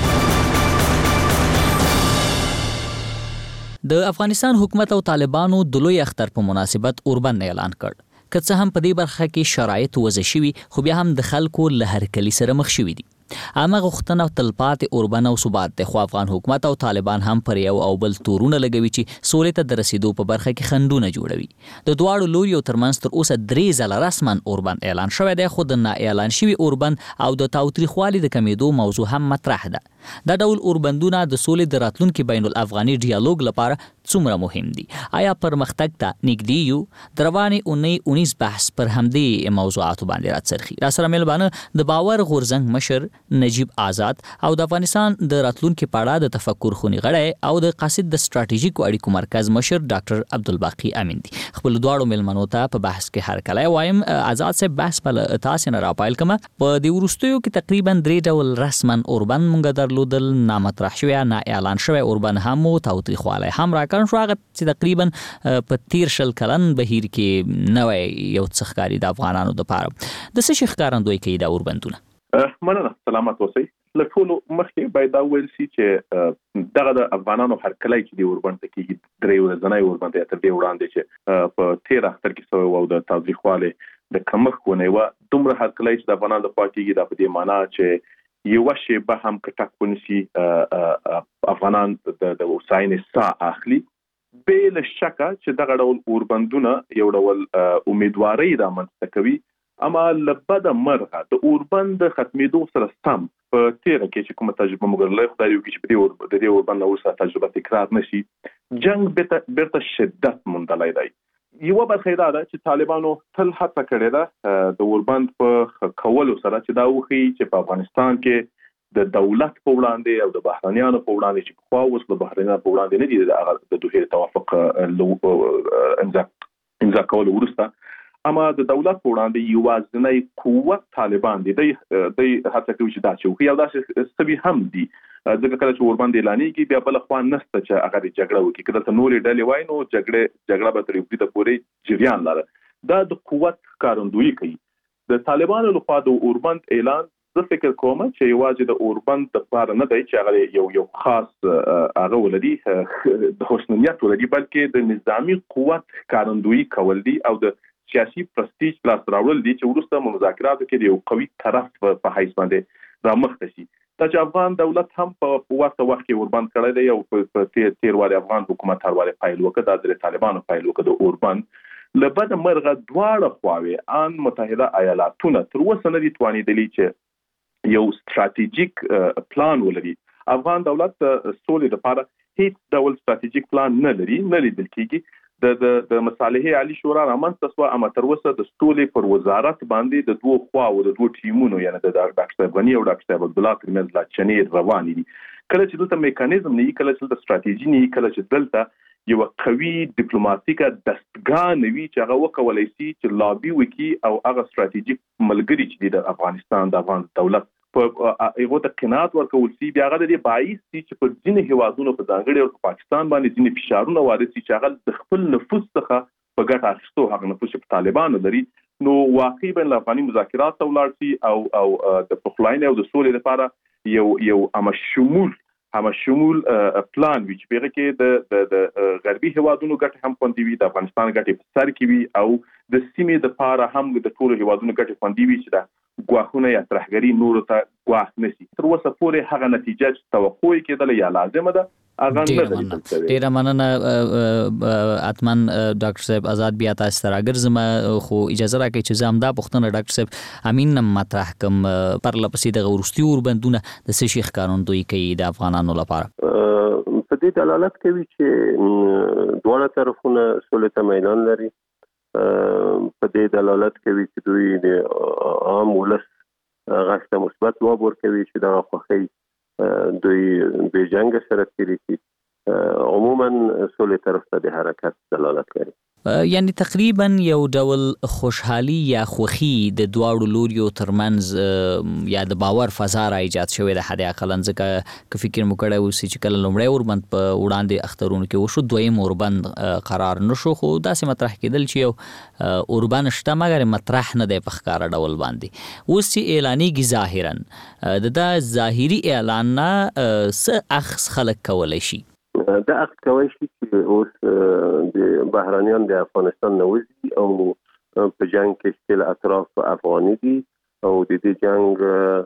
د افغانستان حکومت او طالبانو د لوی اختر په مناسبت اوربند اعلان کړ. که څه هم په دې برخه کې شرایط وضع شوي خو بیا هم د خلکو له هرکلي سره مخ شوي دي. عامه غوښتنه تلپاتې اوربند او ثبات دی خو افغان حکومت او طالبان هم پر یو او بل تورونه لګوي چې سولې ته د رسیدو په برخه کې خنډونه جوړوي. د دواړو لوریو ترمنځ تر اوسه 3 ځله رسما اوربند اعلان شوی دی خو د نه اعلان شوي اوربند او د تاوتریخوالي د کمیدو موضوع هم مطرح ده. دا ډول اوربندونه د سولې د راتلونکي بین الافغاني ډیالوګ لپاره څومره مهم دي؟ آیا پرمختګ ته نږدې یو؟ د روانې اونۍ 19 بحث پر همدې موضوعاتو باندې راڅرخي. را سره ملبانه د باور غورځنګ مشر نجیب آزاد او د افغانستان د راتلونکي په اړه د تفکر خونی غړی او د قاصد د ستراتیژیکو اړیکو مرکز مشر ډاکټر عبدالباقی امین دي. خپل دواړو ملمنو ته په بحث کې هر کله وایم آزاد صاحب بحث په تاسو نه راپایل کما په دې ورستیو کې تقریبا 3 ډول رسما اوربند مونږ درلودل نامطرح شوی نه اعلان شوی اوربند هم او تاوتریخواله هم راکړ شو هغه چې تقریبا په 13 کلن بهیر کې نوې یو څخکاری د افغانانو د پاره د څه ښکارندوی کوي دا اوربندونه. مننه سلامات اوسئ. له ټولو مخکې باید دا ویل شي چې دغه د افغانانو هرکلی چې د اوربند کې 3 ورځنی اوربند تر دې وړاندې چې په 13 اختر کې سوی او د تاوتریخواله د کمښت ونه و دومره هرکلی چې د افغانانو د خوا کېږي د په دې معنی چې یو شی به هم کټک ونشي افغانان د وساینې سا اخلي. بل شکه چې دغه ډول اوربندونه یو ډول امیدواري رامنځته کوي اما لبد مرغه د اوربند ختمېدو سره سم په 13 کې چې کومه تجربه موږ له خدای یو کې چې د دې اوربند له سره تجربه تکرار نشي جنگ بیرته شدت موندلای دی. یو برخه دا ده چې طالبانو تل هڅه کړې ده د اوربند په کولو سره چې دا وخی چې په افغانستان کې د دولت په وړاندې او د بهرانيانو په وړاندې چې خو اوس د بهرانيانو په وړاندې نه دي د دوه توافق امضا کول ورسته اما د دولت په وړاندې یوازینی قوت طالبان دي د هڅه کوي چې دا چې یو داسې سبي هم دي ځکه کله چې اوربند اعلانېږي بیا بل خو نسته چې هغه د جګړه وکړي کله ته نورې ډلې وای نو جګړه به تر یو د پورې جریان لري دا د قوت کارندویي کوي د طالبانو لخوا د اوربند اعلان زه فکر کوم چې یوازې د اوربند لپاره نه دی چې هغه یو خاص هغه ولدي د حسنیت ولدي بلکې د نظامی قوت کارندویي کول دي او د سیاسي پرستیج لاس راوړل دي چې ورسته مذاکراتو کې یو قوي طرف په حیث باندې رامخته شي چې افغان دولت هم په وخت کې اوربند کړی دی او په تیر واري افغان حکومت هر واري فایل وکړ د طالبانو فایل وکړ د اوربند لبد مرغه دواړه خواوې ان متحده ایالاتونه تر اوسه نه دي توانیدلي چې یو ستراتیژیک پلان ولري افغان دولت سولې لپاره هیڅ ډول ستراتیژیک پلان نه لیدل کیږي د مصالحې عالی شورا رامنځته شوه اما تر اوسه د سولې پر وزارت باندې د دوه خواو د دوه ټیمونو یعنی د ډاکټر غنی او ډاکټر عبدالله ترمنځ لا چنې روان دي کله چې دلته میکانیزم نه کله چې د ستراتیژي نه کله چې دلته یو قوي ډیپلوماټیکه دستګاه نوي چې هغه وکولای شي چې لابي وکي او هغه ستراتیژیک ملګری چې د افغانستان د افغان دولت په هغه د قناعت ورکول شي بیا هغه د باعث چې په ځینې هیوادونو په ځانګړي او پاکستان باندې ځینې فشارونه وارد شي چې هغه د خپل نفوذ څخه په ګټه اخیستو هغه نفوذ چې طالبان لري نو واقعي بین الافغاني مذاکرات ته ولاړ شي او د پخلاینې او د سولې لپاره یو همشمول پلان وی چې په کې د غربي هیوادونو ګټه هم خوندي وي د افغانستان ګټه په سر کې وي او د سیمې د لپاره هم د ټولو هیوادونو ګټه خوندي وي چې د ګواښونه یا ترهګری نور ته ګواښ نشي تر اوسه پورې هغه نتیجه چې توقع کېدل یا لازمه ده ډیره مننه اتمن ډاکټر صاحب آزاد بیا تاسو ته راګرځم خو اجازه راکړئ چې زه همدا پوښتنه ډاکټر صاحب امین نم مطرح کوم پر لپسې د ورستي اوربندونه د څه شي ښکارندویي کوي د افغانانو لپاره په دې دلالت کوي چې دواړه طرفونه سولې ته میلان لري په دې دلالت کوي چې دوی د عام ولس غږ مثبت ځواب ورکوي چې دا خوښي دوی به جنگ سره تیری کی عموما سولې طرف ته د حرکت دلالت کوي یعنی تقریبا یو ډول خوشحالي یا خوخي د دواړو لوریو ترمنځ یا د باور فضا را ایجاد شوې ده حد اقل ځکه که فکر مو کړی و چې کله لومړی اوربند په وړاندې اخترونو کې وشو دویم اوربند قرار نشو خو داسې مطرح کېدل چې یو اوربند شته مګر مطرح نه دی په ښکاره ډول باندې اوس چې اعلانېږي ظاهرا د ظاهري اعلان نه څه اخذ خلک کولی شي دا اخذ کوي چې اوس د بهرانيان د افغانستان نوځي او په جنگ کې ټول اطراف افغاني دي او د دې جنگ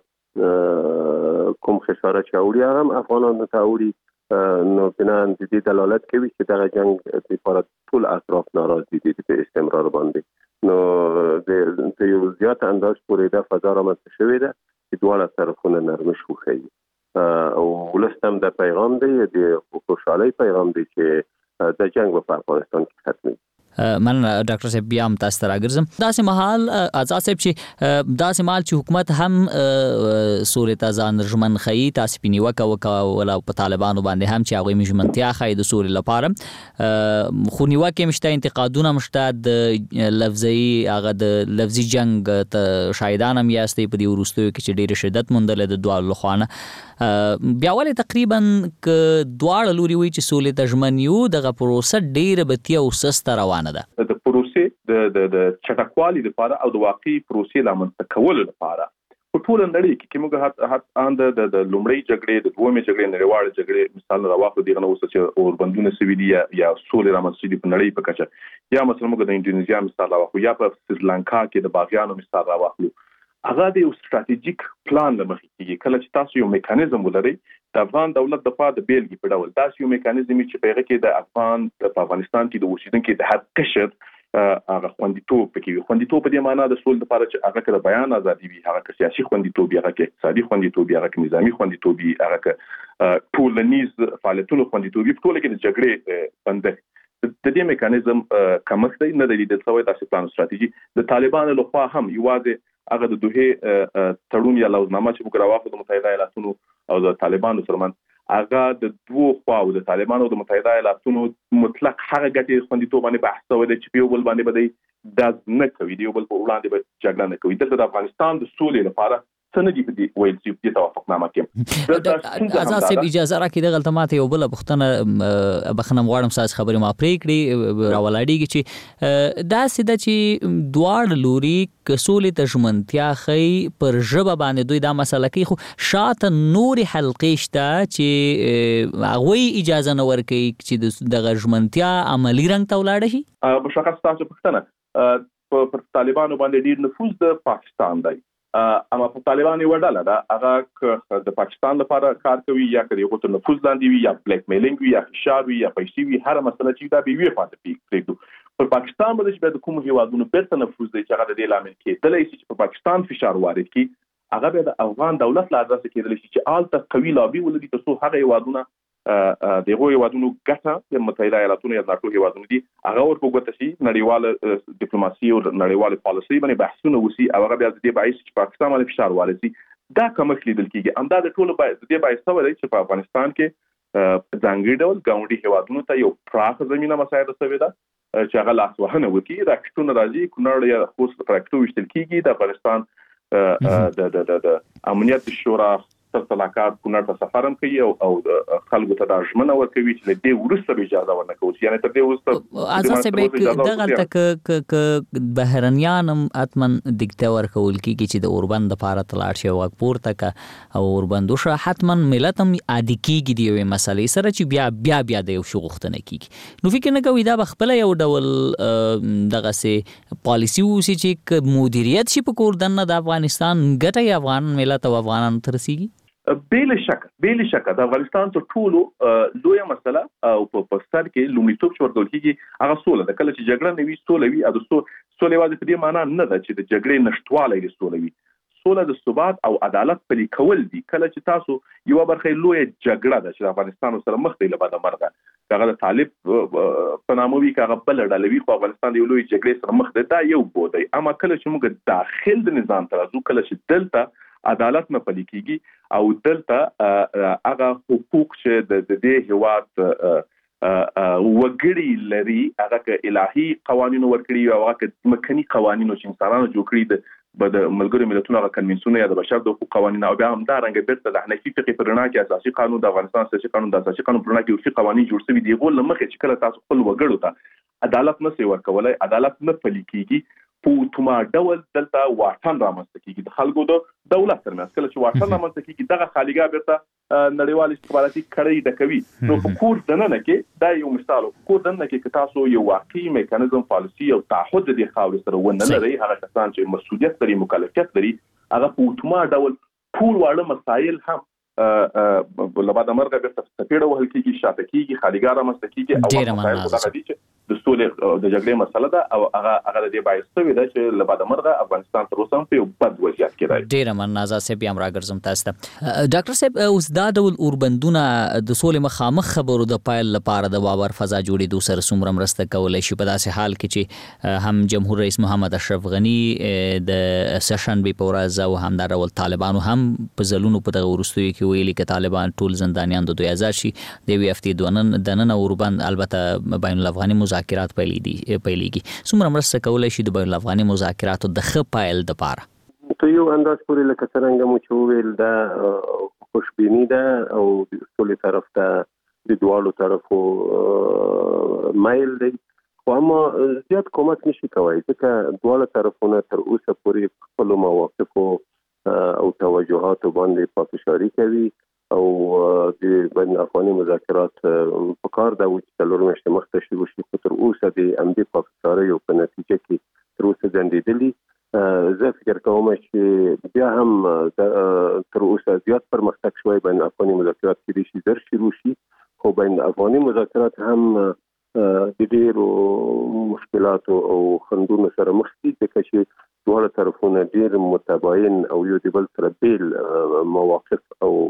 کوم خساره چاوري هم افغانانو ته اوري نو بنا د دې دلالت کوي چې دا جنگ لپاره ټول اطراف ناراضي دي په استمرار باندې نو د یو زیات انداز پورې د فضا رامنځته شوې ده چې دواړه طرفونه نرمش وخی او ولستم د پیغام دی د خوشحالي پیغام دی چې د جنگ په افغانستان کې ختمي من ډاکټر صاحب بیا هم تاسو ته راګرځم داسې مهال آزاد صاحب چې داسې مال چې حکومت هم سولې ته ځان رجمن خي تاسو په نیوکه ولا په طالبانو باندې هم چې هغه مجمنتیا خي د سولې لپاره خو نیوکه مشته انتقادونه مشته د لفظي هغه د لفظي جنگ ته شاهدان هم یاستي په دې ورستو کې چې ډېر شدت مندل د دوه لخوانه بیا ولې تقریبا ک دواړه لوري وي چې سولې ته ژمن یو دغه پروسه ډېر بتیا او سست روانه ده د پروسې د چټکوالي لپاره او د واقعي پروسې لامنځته کولو لپاره په ټول نړۍ کې موږ اند د لومړی جګړې د دومې جګړې نړیواله جګړې مثال راوخلو دغه نو چې اوربندونه سوي یا سولې رامنځته دي په نړۍ په کچه یا مثلا موږ د انډونیزیا مثال راوخلو یا په سریلانکا کې د باغیانو مثال راوخلو هغه د یو ستراتیژیک پلان لمخې کیږي کله چې تاسو یو میکانیزم ولرئ د افغان دولت د پاره د بیلګې په ډول تاسو یو میکانیزم چې په هغه کې د افغان په افغانستان کې د اوسیدونکو د حق قشر هغه خوندیتوب پکې وي خوندیتوب په دې معنی د سول لپاره چې هغه کله بیان ازادي وي هغه سیاسي خوندیتوب هغه اقتصادي خوندیتوب هغه نظامی خوندیتوب هغه ټولنیز فعالیتونو خوندیتوب په ټول کې د جګړې بندښت د دې میکانیزم کمښت دی نه لیدل شوی داسې پلان استراتیژي د طالبانو لخوا هم یوازې هغه د دوه تړون یا لوزنامه چې موږ راوخو د متحده ایالاتونو او د طالبانو ترمنځ هغه د دوه خواو د طالبانو او د متحده ایالاتونو مطلق هغه ګټې خوندیتوب باندې بحث شوی دی چې په یو بل باندې به د نه کوي دی یو بل په وړاندې به جګړه نه کوي دلته د افغانستان د سولې لپاره څنګه دي ویل چې د توافقنامه کې آزاد صاحب اجازه راکړئ د غلطمات یو بل بختنه بخنم غواړم ساس خبرې ما پرې کړې راولاړېږي چې دا سیده چې دواړه لوري کسولې ته ژمنتیا ښیي پر ژبه باندې دوی دا مسله کوي خو شاته نورې حلقې شته چې هغوی اجازه نه ورکوي چې دغه ژمنتیا عملي رنګ ته ولاړه شي مشخص تاسو پوښتنه پر طالبانو باندې ډیر نفوذ د پاکستان دی اما په طالبان یو ډله ده هغه د پاکستان لپاره کار کوي یا کړي غوته نفوذ لاندې وي یا بلیک میلینګ وي یا فشار وي یا پیسې وي هر مسله چې دا به وي پاتې پریږدو پر پاکستان باندې چې د کوم هیوادونو بیرته نفوذ دی چې هغه د دې لامل کېدلی شي چې په پاکستان فشار وارد کړي هغه به د افغان دولت لا ځکه کېدلی شي چې آلته قوي لابي ولري ترڅو هغه هیوادونه دغه هیوادونو ګټه د متحده ایالاتونو یا ناتو هیوادونو دي هغه ورته ګټه شي نړیواله ډیپلوماسي او نړیواله پالیسي باندې بحثونه وشي او هغه بیا د دې باعث چې پاکستان باندې فشار وارد شي دا کومک لیدل کیږي انداز ټول باید د دې باعث سوي چې په افغانستان کې ځانګړي ډول ګاونډي هیوادونو ته یو پراخ زمينه مساعده شوې ده چې هغه لاس وهنه وکړي راکټونه راځي کونړ یا خوست راکټو وشتل کیږي د افغانستان د امنیت شورا تلاقات کونړ ته سفرم کوي او خلکو ته د ژمنه ورکوي چې د دې ورسته اجازه ورنکوي یعنی تر دې ورسته اجازه به دغه تک بهرنیانم اتمن دګته ورکول کیږي چې د اوربند لپاره تلاړ شي او پورته او اوربندو شه حتمن ملتم عادي کیږي دی یو مسلې سره چې بیا د یو شغختنه کیږي نو فکر نه کوي دا بخپل یو ډول دغه سي پالیسی وسی چې مدیریت شي په کوردن د افغانستان ګټي افغان ملت او افغانان ترسيږي بیل شک د افغانستان ته ټولو لویه مسله او په سر کې لومړیتوب چې ورکول کیږي هغه سوله د کله چې جګړه نه وي سوله وي او د سولې واځي په دې معنی نه ده چې د جګړې نشټواله لري سوله وي سوله د ثبات او عدالت پلي کول دي کله چې تاسو یو برخه لویه جګړه ده چې افغانستان سره مخ دی له بعد مرګه هغه د طالب په نامه وی هغه بل ډلوي خو افغانستان یو لوی جګړې سره مخ دی دا یو بودی اما کله چې موږ داخل د نظام ترازو کله چې دلته عدالت نه پلي کیږي او دلته هغه حقوق چې د دې هیواد وګړي لري هغه الهي قوانینو ورکړي او هغه مکني قوانینو چې انسانانو جوړ کړي د ملګرو ملتونو هغه کنونسیون یا د بشر د حقوق قوانین او بیا هم دا رنګ بیرته د حنفي فقه پر رڼا کې اساسي قانون د افغانستان اساسي قانون د اساسي قانون پر رڼا کې اوسې قوانین جوړ شوي دي غول مخه چې کله تاسو خپل وګړو ته عدالت نه سي ورکولای عدالت نه پلي کیږي په اتوما ډول دلته واټن رامنځته کیږي د خلکو د دولت ترمنځ کله چې واټن رامنځته کیږي دغه خالیګا بیرته نړیوال استخباراتي کړي د کوي نو په کور دننه کې دا یو مثال کور دننه کې تاسو یو واقعي میکانیزم پالیسي او تعهد د خاور سره ونه لري هغه کسان چې مسؤلیت لري مکلفیت لري هغه په اتوما ډول ټول واړه مسایل هم لبعد مرغه بیرته سپیړه وهل کیږي شاته کیږي خالیګا رامنځته کیږي او مسایل دغه دي چې د سولې د جګړې مسله ده او هغه د دې باعث شوی ده چې لبعد مرغه افغانستان تر اوسه په یو بد وضعیت کې دی ډیر مننه آزاد صاحب هم راګرځم تاسو ته ډاکټر صاحب اوس دا ډول اوربندونه د سولې مخامخ خبرو د پایل لپاره د باور فضا جوړېدو سره څومره مرسته کولای شي په داسې حال کې چې هم جمهور رئیس محمد اشرف غنی د سشن به پورز او هم د ډول طالبانو هم په ځلونو په دغه ورستوي کې ویلي کې طالبان ټول زندانیان د 2000 شي د وی اف ټي دنن اوربند البته بین الافغاني مذاکرات پیلېږي څومره مرسته کولای شي د بین الافغاني مذاکراتو د ښه پایل لپاره ته یو انداز پورې لکه څنګه مو چې ویل دا خوشبینی ده او د ټولو طرف ته د دوالو طرفو مایل دی خو اما زیات کومک نشي کوي ځکه دوالو طرفونه تر اوسه پورې خپل مواقفو او توجهات باندې پافشاری کوي او د بین افغاني مذاکرات په کار دا و چې څلور میاشتې مخته شي وشي خو تر اوسه د امدې پافشاری او په نتیجه کې تر اوسه ځنډېدلي زه فکر کوم چې بیا هم تر اوسه زیات پرمختګ شوی بین افغاني مذاکرات کې شي زر شروع شي خو بین افغاني مذاکرات هم د ډېرو مشکلاتو او خنډونو سره مخ دي ځکه چې دواړه طرفونه ډېر متباین او یو د بل سره بیل مواقف او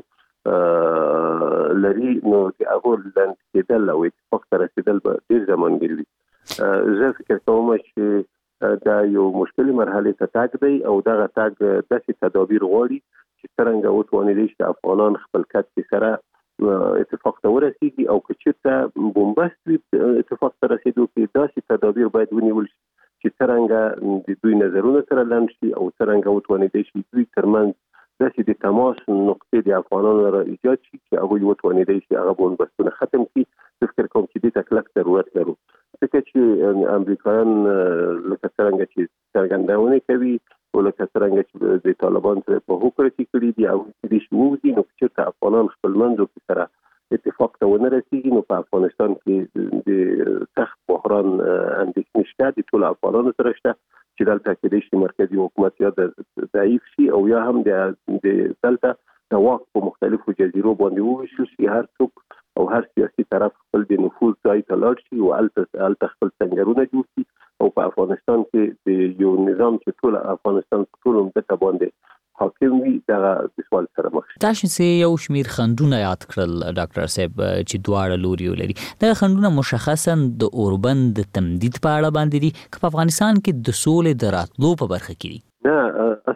لري نو چې هغه لاند کېدل او اتفاق ته رسیدل به ډېر زمان ګیروي. زه فکر کوم چې دا یو مشکلي مرحله ته تګ دی او دغه تګ داسې تدابیر غواړي چې څرنګه وتوانیدای شي افغانان خپل کټ کې سره اتفاق ته ورسیږي او که چېرته بومبست وي اتفاق ته رسیدو کې داسې تدابیر باید ونیول شي چې څرنګه د دوی نظرونه سره لاند شي او څرنګه وتوانیدای شي دوی ترمنځ داسې د تماس نقطې د افغانانو را ایجاد شي چې هغوی وتوانیدای شي هغه بومبستونه ختم کړي. زه فکر کوم چې دې ته کلک ضرورت لرو ځکه چې امریکایان لکه څرنګه چې څرګندونه کوي او لکه څرنګه چې د طالبان سره په هوکړه کې کړي دي او دې شی وځي نو چې افغانان خپل منځو کې سره اتفاق ته ونه رسیږي نو په افغانستان کې د سخت بحران اندېښنې شته د ټولو افغانانو سره شته چې دلته کې د مرکزي حکومت یا د ضعیف شي او یا هم د دلته د واک په مختلفو جزیرو باندې وویشل شي هر څوک او هر سیاسي طرف خپل د نفوذ ځای ته لاړ شي او هلته خپل سنګرونه جوړ شي او په افغانستان کې د یو نظام چې ټول افغانستان په ټول مملکت باندې حاکم وي دغه د سوال سره مخ شي. تاسو سه یو شمیر خندونه یاد کړل ډاکټر صاحب چې دواړه لوري لري. دا خندونه مشخصا د اوربند د تمدید په اړه باندې دي چې په افغانستان کې د سولې د راتلو په برخه کې دي. نه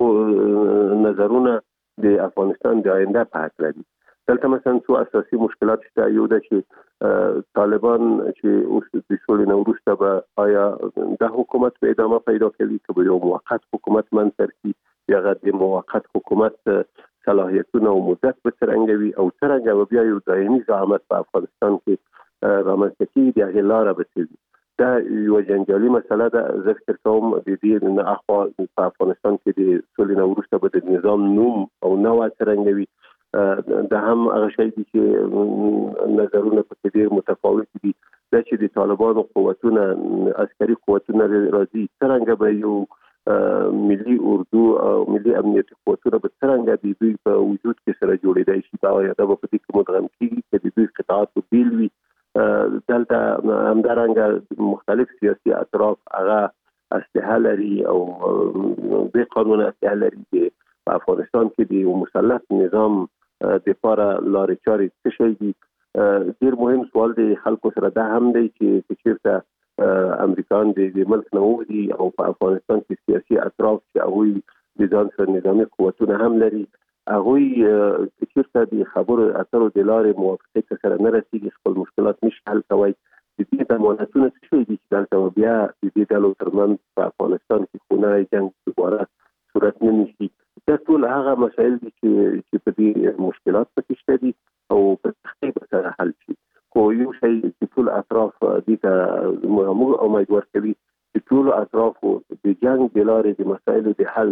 اصلا نظرونه د افغانستان د آینده په اړه دي. دلته مثلا څو اساسي مشکلات شته. یو د چې طالبان چې اوس د سولې نه وروسته به آیا د حکومت په ادامه پیدا کوي که به یو موقت حکومت منځ کړي یا د موقت حکومت صلاحیتونه او مدت به څرنګه وي او څرنګه به بیا یو دایمي زعامت په افغانستان کې رامنځته کېږي د هغې لاره به څه وي. دا یو جنجالي مسله ده. زه فکر کوم د دې نه اخوا په افغانستان کې د سولې نه وروسته به د نظام نوم او نوع څرنګه وي. دا هم هغه شی دي چې نظرونه پکې ډېر متفاوت دي. دا چې د طالبانو قوتونه عسکري قوتونه راځي څرنګه به یو ملي اردو او ملي امنیتي قوتونه به څرنګه د دوی په وجود کې سره جوړېدای شي دا به په دې کې مدغم کېږي چې د دوی قطعات بیل وي. دلته همدارنګه مختلف سیاسي اطراف هغه اسلحه لري او د قانون اسلحه لري. په افغانستان کې د یو مسلط نظام د لپاره لارې چارې څه شي دي. ډېر مهم سوال د خلکو سره دا هم دی چې چېرته امریکایان د ملک نه ووځي او په افغانستان کې سیاسي اطراف چې هغوی د ځان سره نظامي قوتونه هم لري هغوی چې چېرته د خبرو اترو د لارې موافقې سره نه رسېږي خپل مشکلات نشي حل کوی. د دې ضمانتونه څه شي دي چې دلته بیا د دې ډلو ترمنځ په افغانستان کې خونړی جنګ دوباره صورت نه نیسي. دا ټول هغه مسایل دي چې په دې مشکلات پکې شته دي او په تحقیق سره حل شي. خو یو شی چې ټول اطراف دې ته موږ امیدوار کوي چې ټول اطراف د جنګ د لارې د مسایلو د حل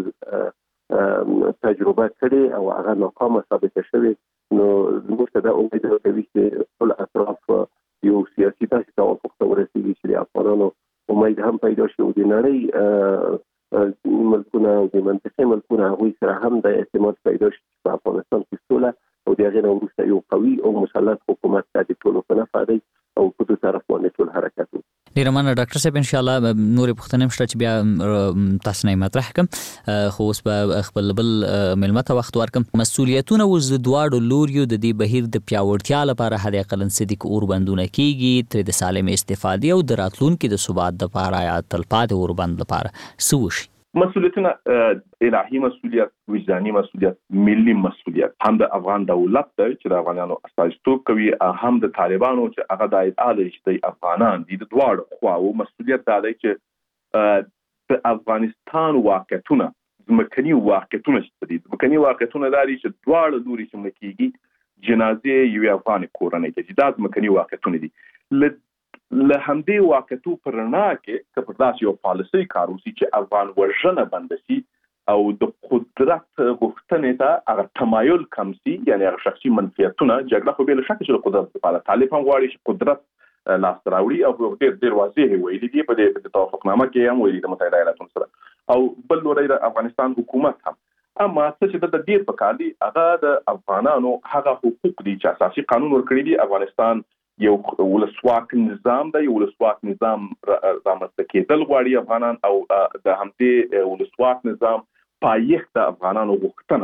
تجربه کړي او هغه ناکامه ثابته شوې نو موږ ته دا امید کوي چې ټول اطراف یو سیاسي داسې توافق ته ورسېږي چې د افغانانو امید هم پیدا شي او د نړۍ ملکونه او د منطقې ملکونه هغوی سره هم د اعتماد پیدا شي په افغانستان کې سوله او د هغې نه وروسته یو قوي او مسلط حکومت د ټولو په نفع دی او په دو طرف باندې ټول حرکت وکړي. ډېره مننه ډاکټر صاحب. ان شاء الله نورې پوښتنې هم شته چې بیا تاسو نه مطرح کړم خو اوس به خپل بل مېلمه ته وخت ورکړم. مسؤلیتونه اوس د دواړو لوریو د دې بهیر د پیاوړتیا لپاره حد اقل څه دي که اوربندونه کېږي ترې د سالمې استفادې او د راتلونکي د ثبات دپاره یا تلپاتې اوربند لپاره څه وشي؟ مسؤلیتونه الهي مسؤلیت، وجداني مسؤلیت، ملي مسؤلیت هم د افغان دولت دی چې د افغانانو استازیتوب کوي هم د طالبانو چې هغه د ادعا لري چې د افغانان دي. د دواړو خواو مسؤلیت دا دی چې د افغانستان واقعیتونه ځمکني واقعیتونه چې دي ځمکني واقعیتونه دا دي چې دواړه لوري چې مړه کېږي جنازې یوې افغان کورنۍ ته دي. دا ځمکني واقعیتونه دي. له همدې واقعیتو پر رڼا کې که پر داسې یو پالیسۍ کار وشي چې افغان وژنه بنده شي او د قدرت غوښتنې ته هغه تمایل کم شي یعنې هغه شخصي منفعتونه جګړه خو بې له شکه چې د قدرت لپاره طالب هم غواړي چې قدرت لاسته راوړي او ډېر واضح ویلي دي په دې توافقنامه کې هم ویلي د متحده ایالاتو سره او بل لوری د افغانستان حکومت هم. اما څه چې دلته ډېر پکار دي هغه د افغانانو هغه حقوق دي چې اساسي قانون ورکړي دي. افغانستان یو ولسواک نظام دی. یو ولسواک نظام رامنځته کېدل غواړي افغانان او د همدې ولسواک نظام پایښت د افغانانو غوښتنه ده.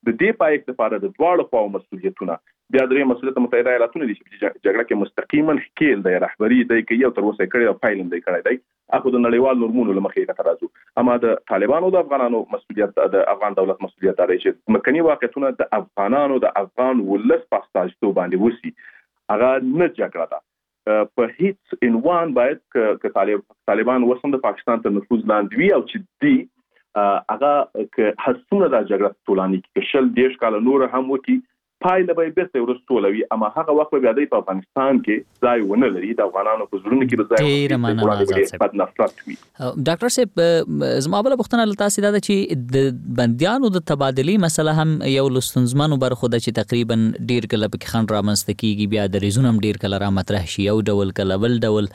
د دې پایښت لپاره د دواړو خواو مسؤلیتونه بیا درې مسؤلیت متحده ایالاتونه دي چې جګړه کې مستقیما ښکیل دی رهبري دی کوي او تر اوسه کړی او پایلم دی کړی دی اخو د نړیوال نورمونو لمخې ته راځو اما د طالبانو د افغانانو مسؤلیت د افغان دولت مسؤلیت دی چې مکني واقعیتونه د افغانانو د افغان ولس په استازیتوب باندې وسی هغه نه جګړه ده په هیڅ عنوان باید ک طالبان وسم د پاکستان تر نفوذ لاندې وي او چې دی هغه ک حسونه د جګړه ټولانی کې شل دیش کال نور هم وتی پایله به بیرته ورسولوي اما هغه وخت به د افغانستان کې ځای ونه لري د افغانانو په زړونو کې به ځای په نفرت وي. ډاکټر صاحب زما بل پوښتنه لته سیده ده چې د بنديانو د تبادلې مسله هم یو لستونزمنو برخو ده چې تقریبا ډیر کله پکې خند رامنځته کیږي بیا د ریزون هم ډیر کله را مطرح شي یو ډول کله بل ډول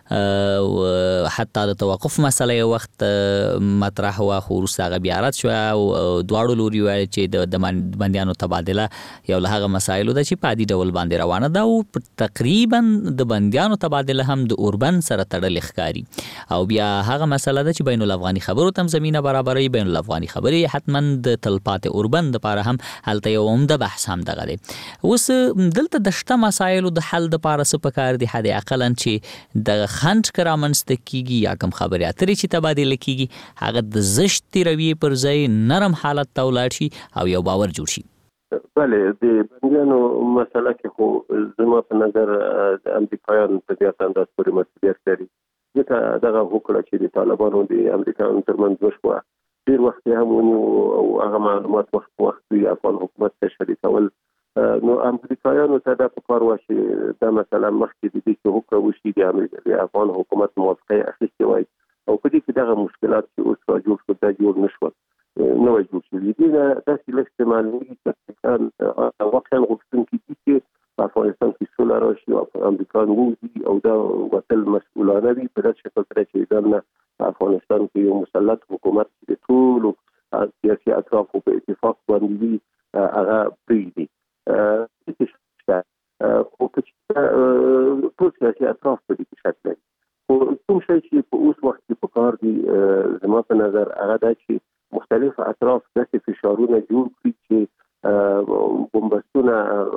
حتی د توقف مسله یو وخت مطرح و خو وروسته هغه بیا رد شو او دواړو لوري وایي چې د بندیانو تبادله یو له هغه مسایلو ده چې په عادي ډول باندې روانه ده او تقریبا د بندیانو تبادله هم د اوربن سره تړلې ښکاري او بیا هغه مسله ده چې بین الافغاني خبرو تم زمينه برابري بین الافغاني خبرې حتما د تلپاتې اوربن لپاره هم هلته یو عمده بحث هم دغه دی. اوس دلته د شته مسایلو د حل لپاره څه پکار دي حد اقلا چې د خنډ کرامنسته کیږي یا کوم خبرې اترې چې تبادله کیږي هغه د زشت رویې پر ځای نرم حالت ته ولاړ شي او یو باور جوړ شي. بله د بندیانو مسله کې خو زما په نظر د امریکایانو په زیات انداز پورې مسؤلیت لري ځکه دغه وکړه چې د طالبانو د امریکایانو ترمنځ وشوه ډېر وخت هم ونیو او هغه معلومات وخت د افغان حکومت ته شریکول نو امریکایانو ته دا پکار و چې دا مثلا مخکې د دې چې وکړه وشي د افغان حکومت موافقه اخیستې وای او په دې کې دغه مشکلات چې اوس را جوړ شو دا جوړ نشو نو جوړ شو دي دا داسې لږ استعمالي چې واقعا غوښتونکي دي چې په افغانستان کې سوله راشي او امریکایان ووځي او دا وتل مسؤلانه وي په داسې شکل سره چې دا په افغانستان کې یو مسلط حکومت د ټولو سیاسي اطرافو په اتفاق باندې وي هغه پرېږدي خو ټول سیاسي اطراف په دې کې شک لري خو کوم شی چې په اوس وخت کې پکار دي زما په نظر هغه دا چې مختلف اطراف داسې فشارونه جوړ کړي چې بمبستونه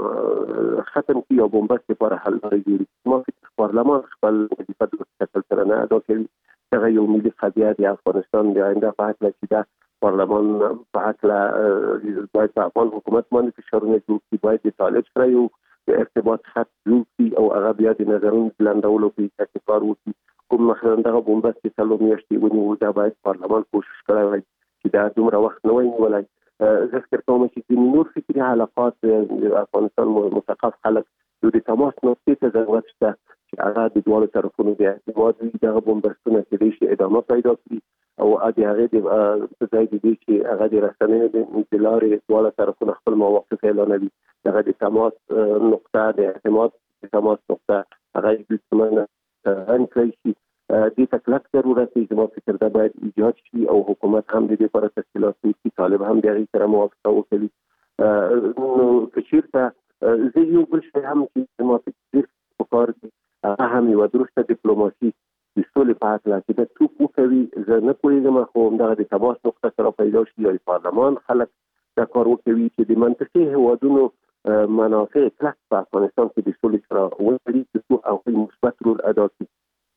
ختم کړي او بمبست لپاره حل لارې جوړ کړي. ما فکر پارلمان خپل وظیفه د شکل سره نه ادا کوي هغه یو ملي قضیه د افغانستان د آینده په هکله چې دا پارلمان په هکله باید په افغان حکومت باندې فشارونه جوړ کړي باید د طالب سره یو ارتباط خط جوړ کړي او هغه بیا د نظرونو بلندولو په کار وکړي کوم مثلا دغه بمبست چې څلور میاشتې ونیول دا باید پارلمان کوشش کړی وای چې دا دومره وخت نه وای نیولی. زه فکر کوم چې د نور فکري حلقات د افغانستان مثقف خلک د تماس نقطې ته ضرورت شته چې هغه د دواړو طرفونو د اعتماد وي دغه بمبستونه کېدای شي ادامه پیدا کړي او د هغې په ځای د دې چې هغه د رسنیو د لارې دواړه طرفونه خپل موقف اعلانوي دغه د تماس نقطه د اعتماد د تماس نقطه هغه د څمنه انکړی شي دې ته کلک ضرورت دی. زما فکر دا باید ایجاد شي او حکومت هم د دې لپاره تشکیلات وکړي طالب هم د هغې سره موافقه وکړي. نو که چېرته زه یو بل شی هم چې زما فکر ډېر پکار دی هغه هم یوه درسته ډیپلوماسي د سولې په هکله چې د توپ وکوي زه نه پوهېږم خو همدغه د تماس نقطه سره پیدا شي یا د پارلمان خلک دا کار وکوي چې د منطقي هېوادونو منافع کلک په افغانستان کې د سولې سره وکړي تر څو هغوی مثبت رول ادا کړي.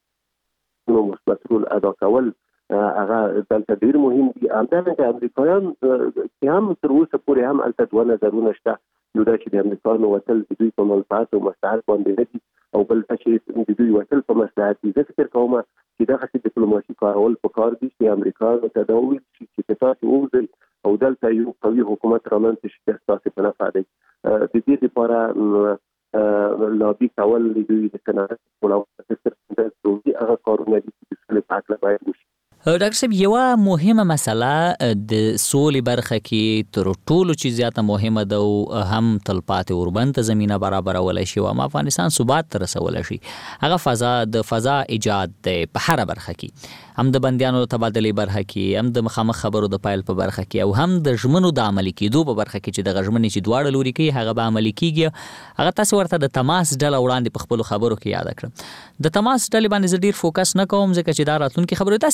نو مثبت رول ادا کول هغه دلته ډېر مهم دي. همدارنګه امریکایان چې هم تر اوسه پورې هم هلته دوه نظرونه شته یو دا چې د امریکایانو وتل د دوی په منفعت او مصلحت باندې نه دي او بل چې د دوی وتل په مصلحت دي. زه فکر کوم چې دغسې ډیپلوماسي کارول پکار دي چې امریکایانو ته دا وویل شي چې تاسو ووځئ او دلته یو قوي حکومت رامنځته شي چې ستاسو په نفع دی. د دې لپاره لابي کول د دوی د صنعت جوړولو هغه کارونه دي چې د سولې په هکله باید وشي. ډاکټر صاحب یوه مهمه مسله د سولې برخه کې تر ټولو چې زیاته مهمه ده او هم تلپاتې اوربند ته زمینه برابرولی شي او هم افغانستان ثبات ته رسولی شي هغه د فضا ایجاد دی په هره برخه کې هم د بندیانو تبادلې برخه کې هم د مخامخ خبرو د پایل په برخه کې او هم د ژمنو د عملي کېدو په برخه کې چې دغه ژمنې چې دواړه لوري کوي هغه به عملي کېږي. هغه تاسې ورته د تماس ډله وړاندې په خپلو خبرو کې یاده کړه. د تماس ډلې باندې زه ډېر فوکس نه کوم ځکه چې دا راتلونکي خبرې تاسې د یوې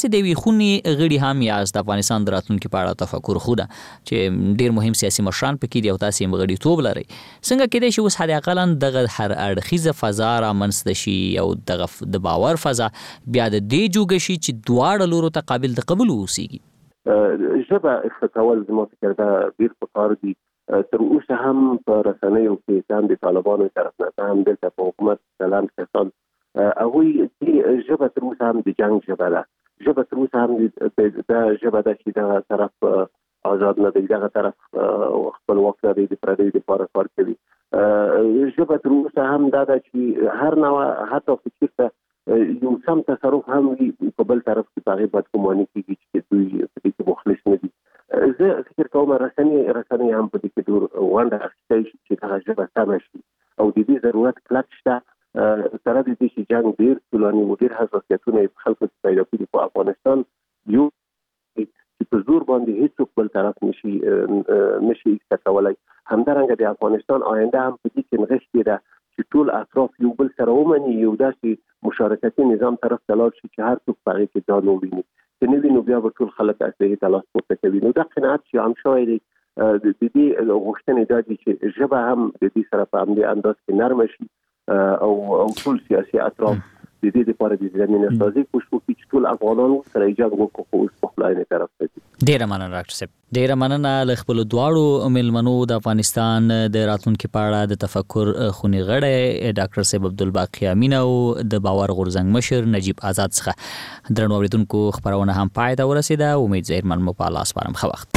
خونې غړي هم یاست د افغانستان د راتلونکي په اړه تفکر خوده چې ډیر مهم سیاسي مشران پکې دي او تاسو یې غړیتوب لري څنګه کېدای شي اوس حد اقلا دغه هر اړخیزه فضا رامنځته شي او دغه د باور فضا بیا د دې جوګه شي چې دواړه لورو ته قابل د قبول اوسېږي ژبه ښه زما فکر دا ډیر پکار دي تر اوسه هم په رسنیو کې هم د طالبانو طرف نه هم دلته په حکومت سلام کسان هغوی چې ژبه تر اوسه هم د جنګ ژبه ده ژبه تر اوسه هم د ژبه ده چې دغه طرف آزاد نه دی دغه طرف خپلواک نه دی د پردیو دپاره کار کوي ژبه تر اوسه هم دا ده چې هر نوع حتی فکر یو سم تصرف هم وي په بل طرف کې په هغې بدګماني کېږي چې دوی په دې کې مخلص نه دي زه فکر کوم رسنۍ هم په دې کې ډېر ونډه اخیستی شي چې دغه ژبه سمه شي او د دې ضرورت کلک شته سره د دې چې جنګ ډېر طولاني و ډېر حساسیتونه یې په خلکو کې پیدا کړي په افغانستان یو چې په زور باندې هېڅوک بل طرف نشي ایسته کولی همدارنګه د افغانستان آینده هم په دې کې نغښتې ده چې ټول اطراف یو بل سره ومني یو داسې مشارکتي نظام طرف ته لاړ شي چې هر څوک په هغې کې ځان وویني که نه وي نو بیا به ټول خلک اصلي ته لاس پورته کوي نو دا قناعت چې عام شوی دی د دې غوښتنې دا دي چې ژبه هم د دې سره په همدې انداز کې نرمه شي او ټول سیاسي اطراف د دې لپاره د زمینه سازي کوشش وکړي چې ټول افغانان سره جنګ وکړي خو اوس په خپلانه طرف ته دي. ډیره مننه ډاکټر صاحب ډیره مننه له خپل دواړو ملمنو د افغانستان د راتلونکي په اړه د تفکر خونی غړی ډاکټر صاحب عبدالباقی امین او د باور غورزنګ مشر نجیب آزاد څخه درنو اوریدونکو خبرونه هم پای ته ورسیده امید زیرمن مو په الله سپارم خو وخت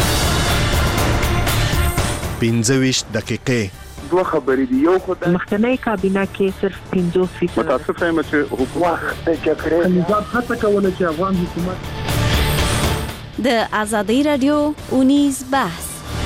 15 دقیقې دوه خبرې دي یو خدای مخکنی کابینه کې صرف 50% متاسف یم چې حکومت د جګړې نظام هڅه کوله چې افغان حکومت د آزادۍ رادیو اونیز بحث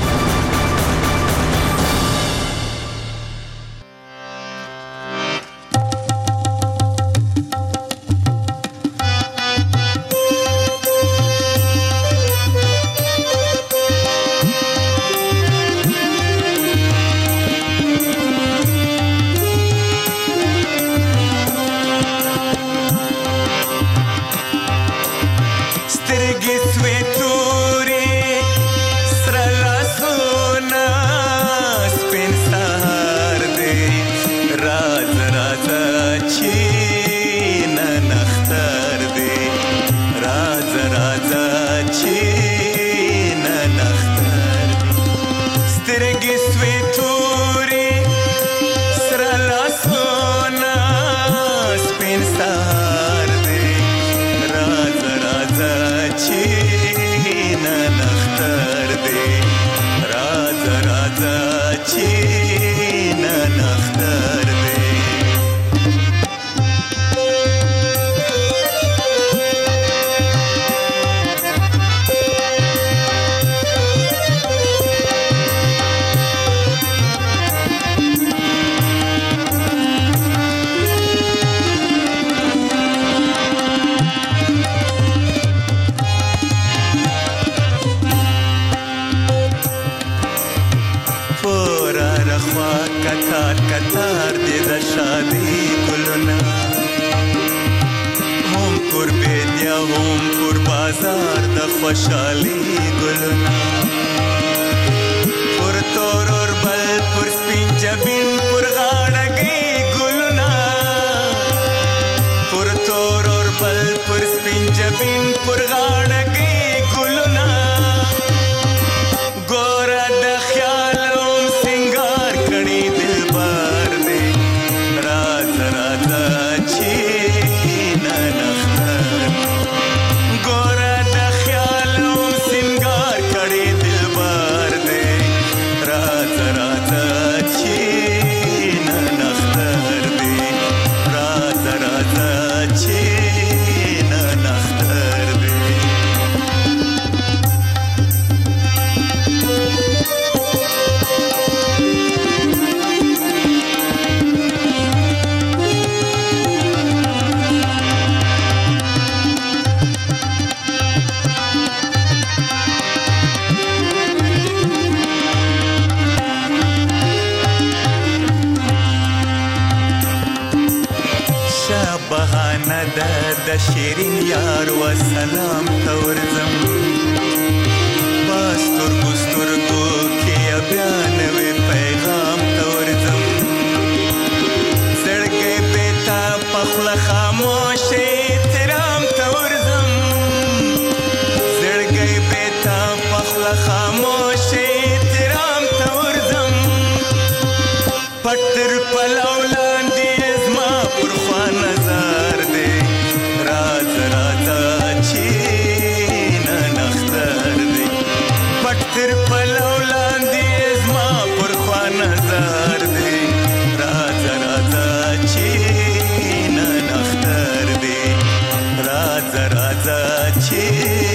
خوشحالی گلنا پر تور اور بل پر سپین جبین پر غاڑگی گلنا پر تور اور بل پر سپین جبین پر غاڑگی گلنا گورا د خیالوں سنگار کڑی دل بار دے راز راز چین نختر گورا بهانه د شیرین یار و سلام تورزم باستر ګسترګو کې بیا نوې پیغام تورزم زړګې پتا پخله خاموش احترام تورزم زړګې پتا پخله خاموش احترام تورزم پټر پلولان دې زما پر خوا نظر دې راز راځه چې نن اختر دې پټر پلولان دې زما پر خوا نظر دې راز راځه چې نن اختر دې راز راځه چې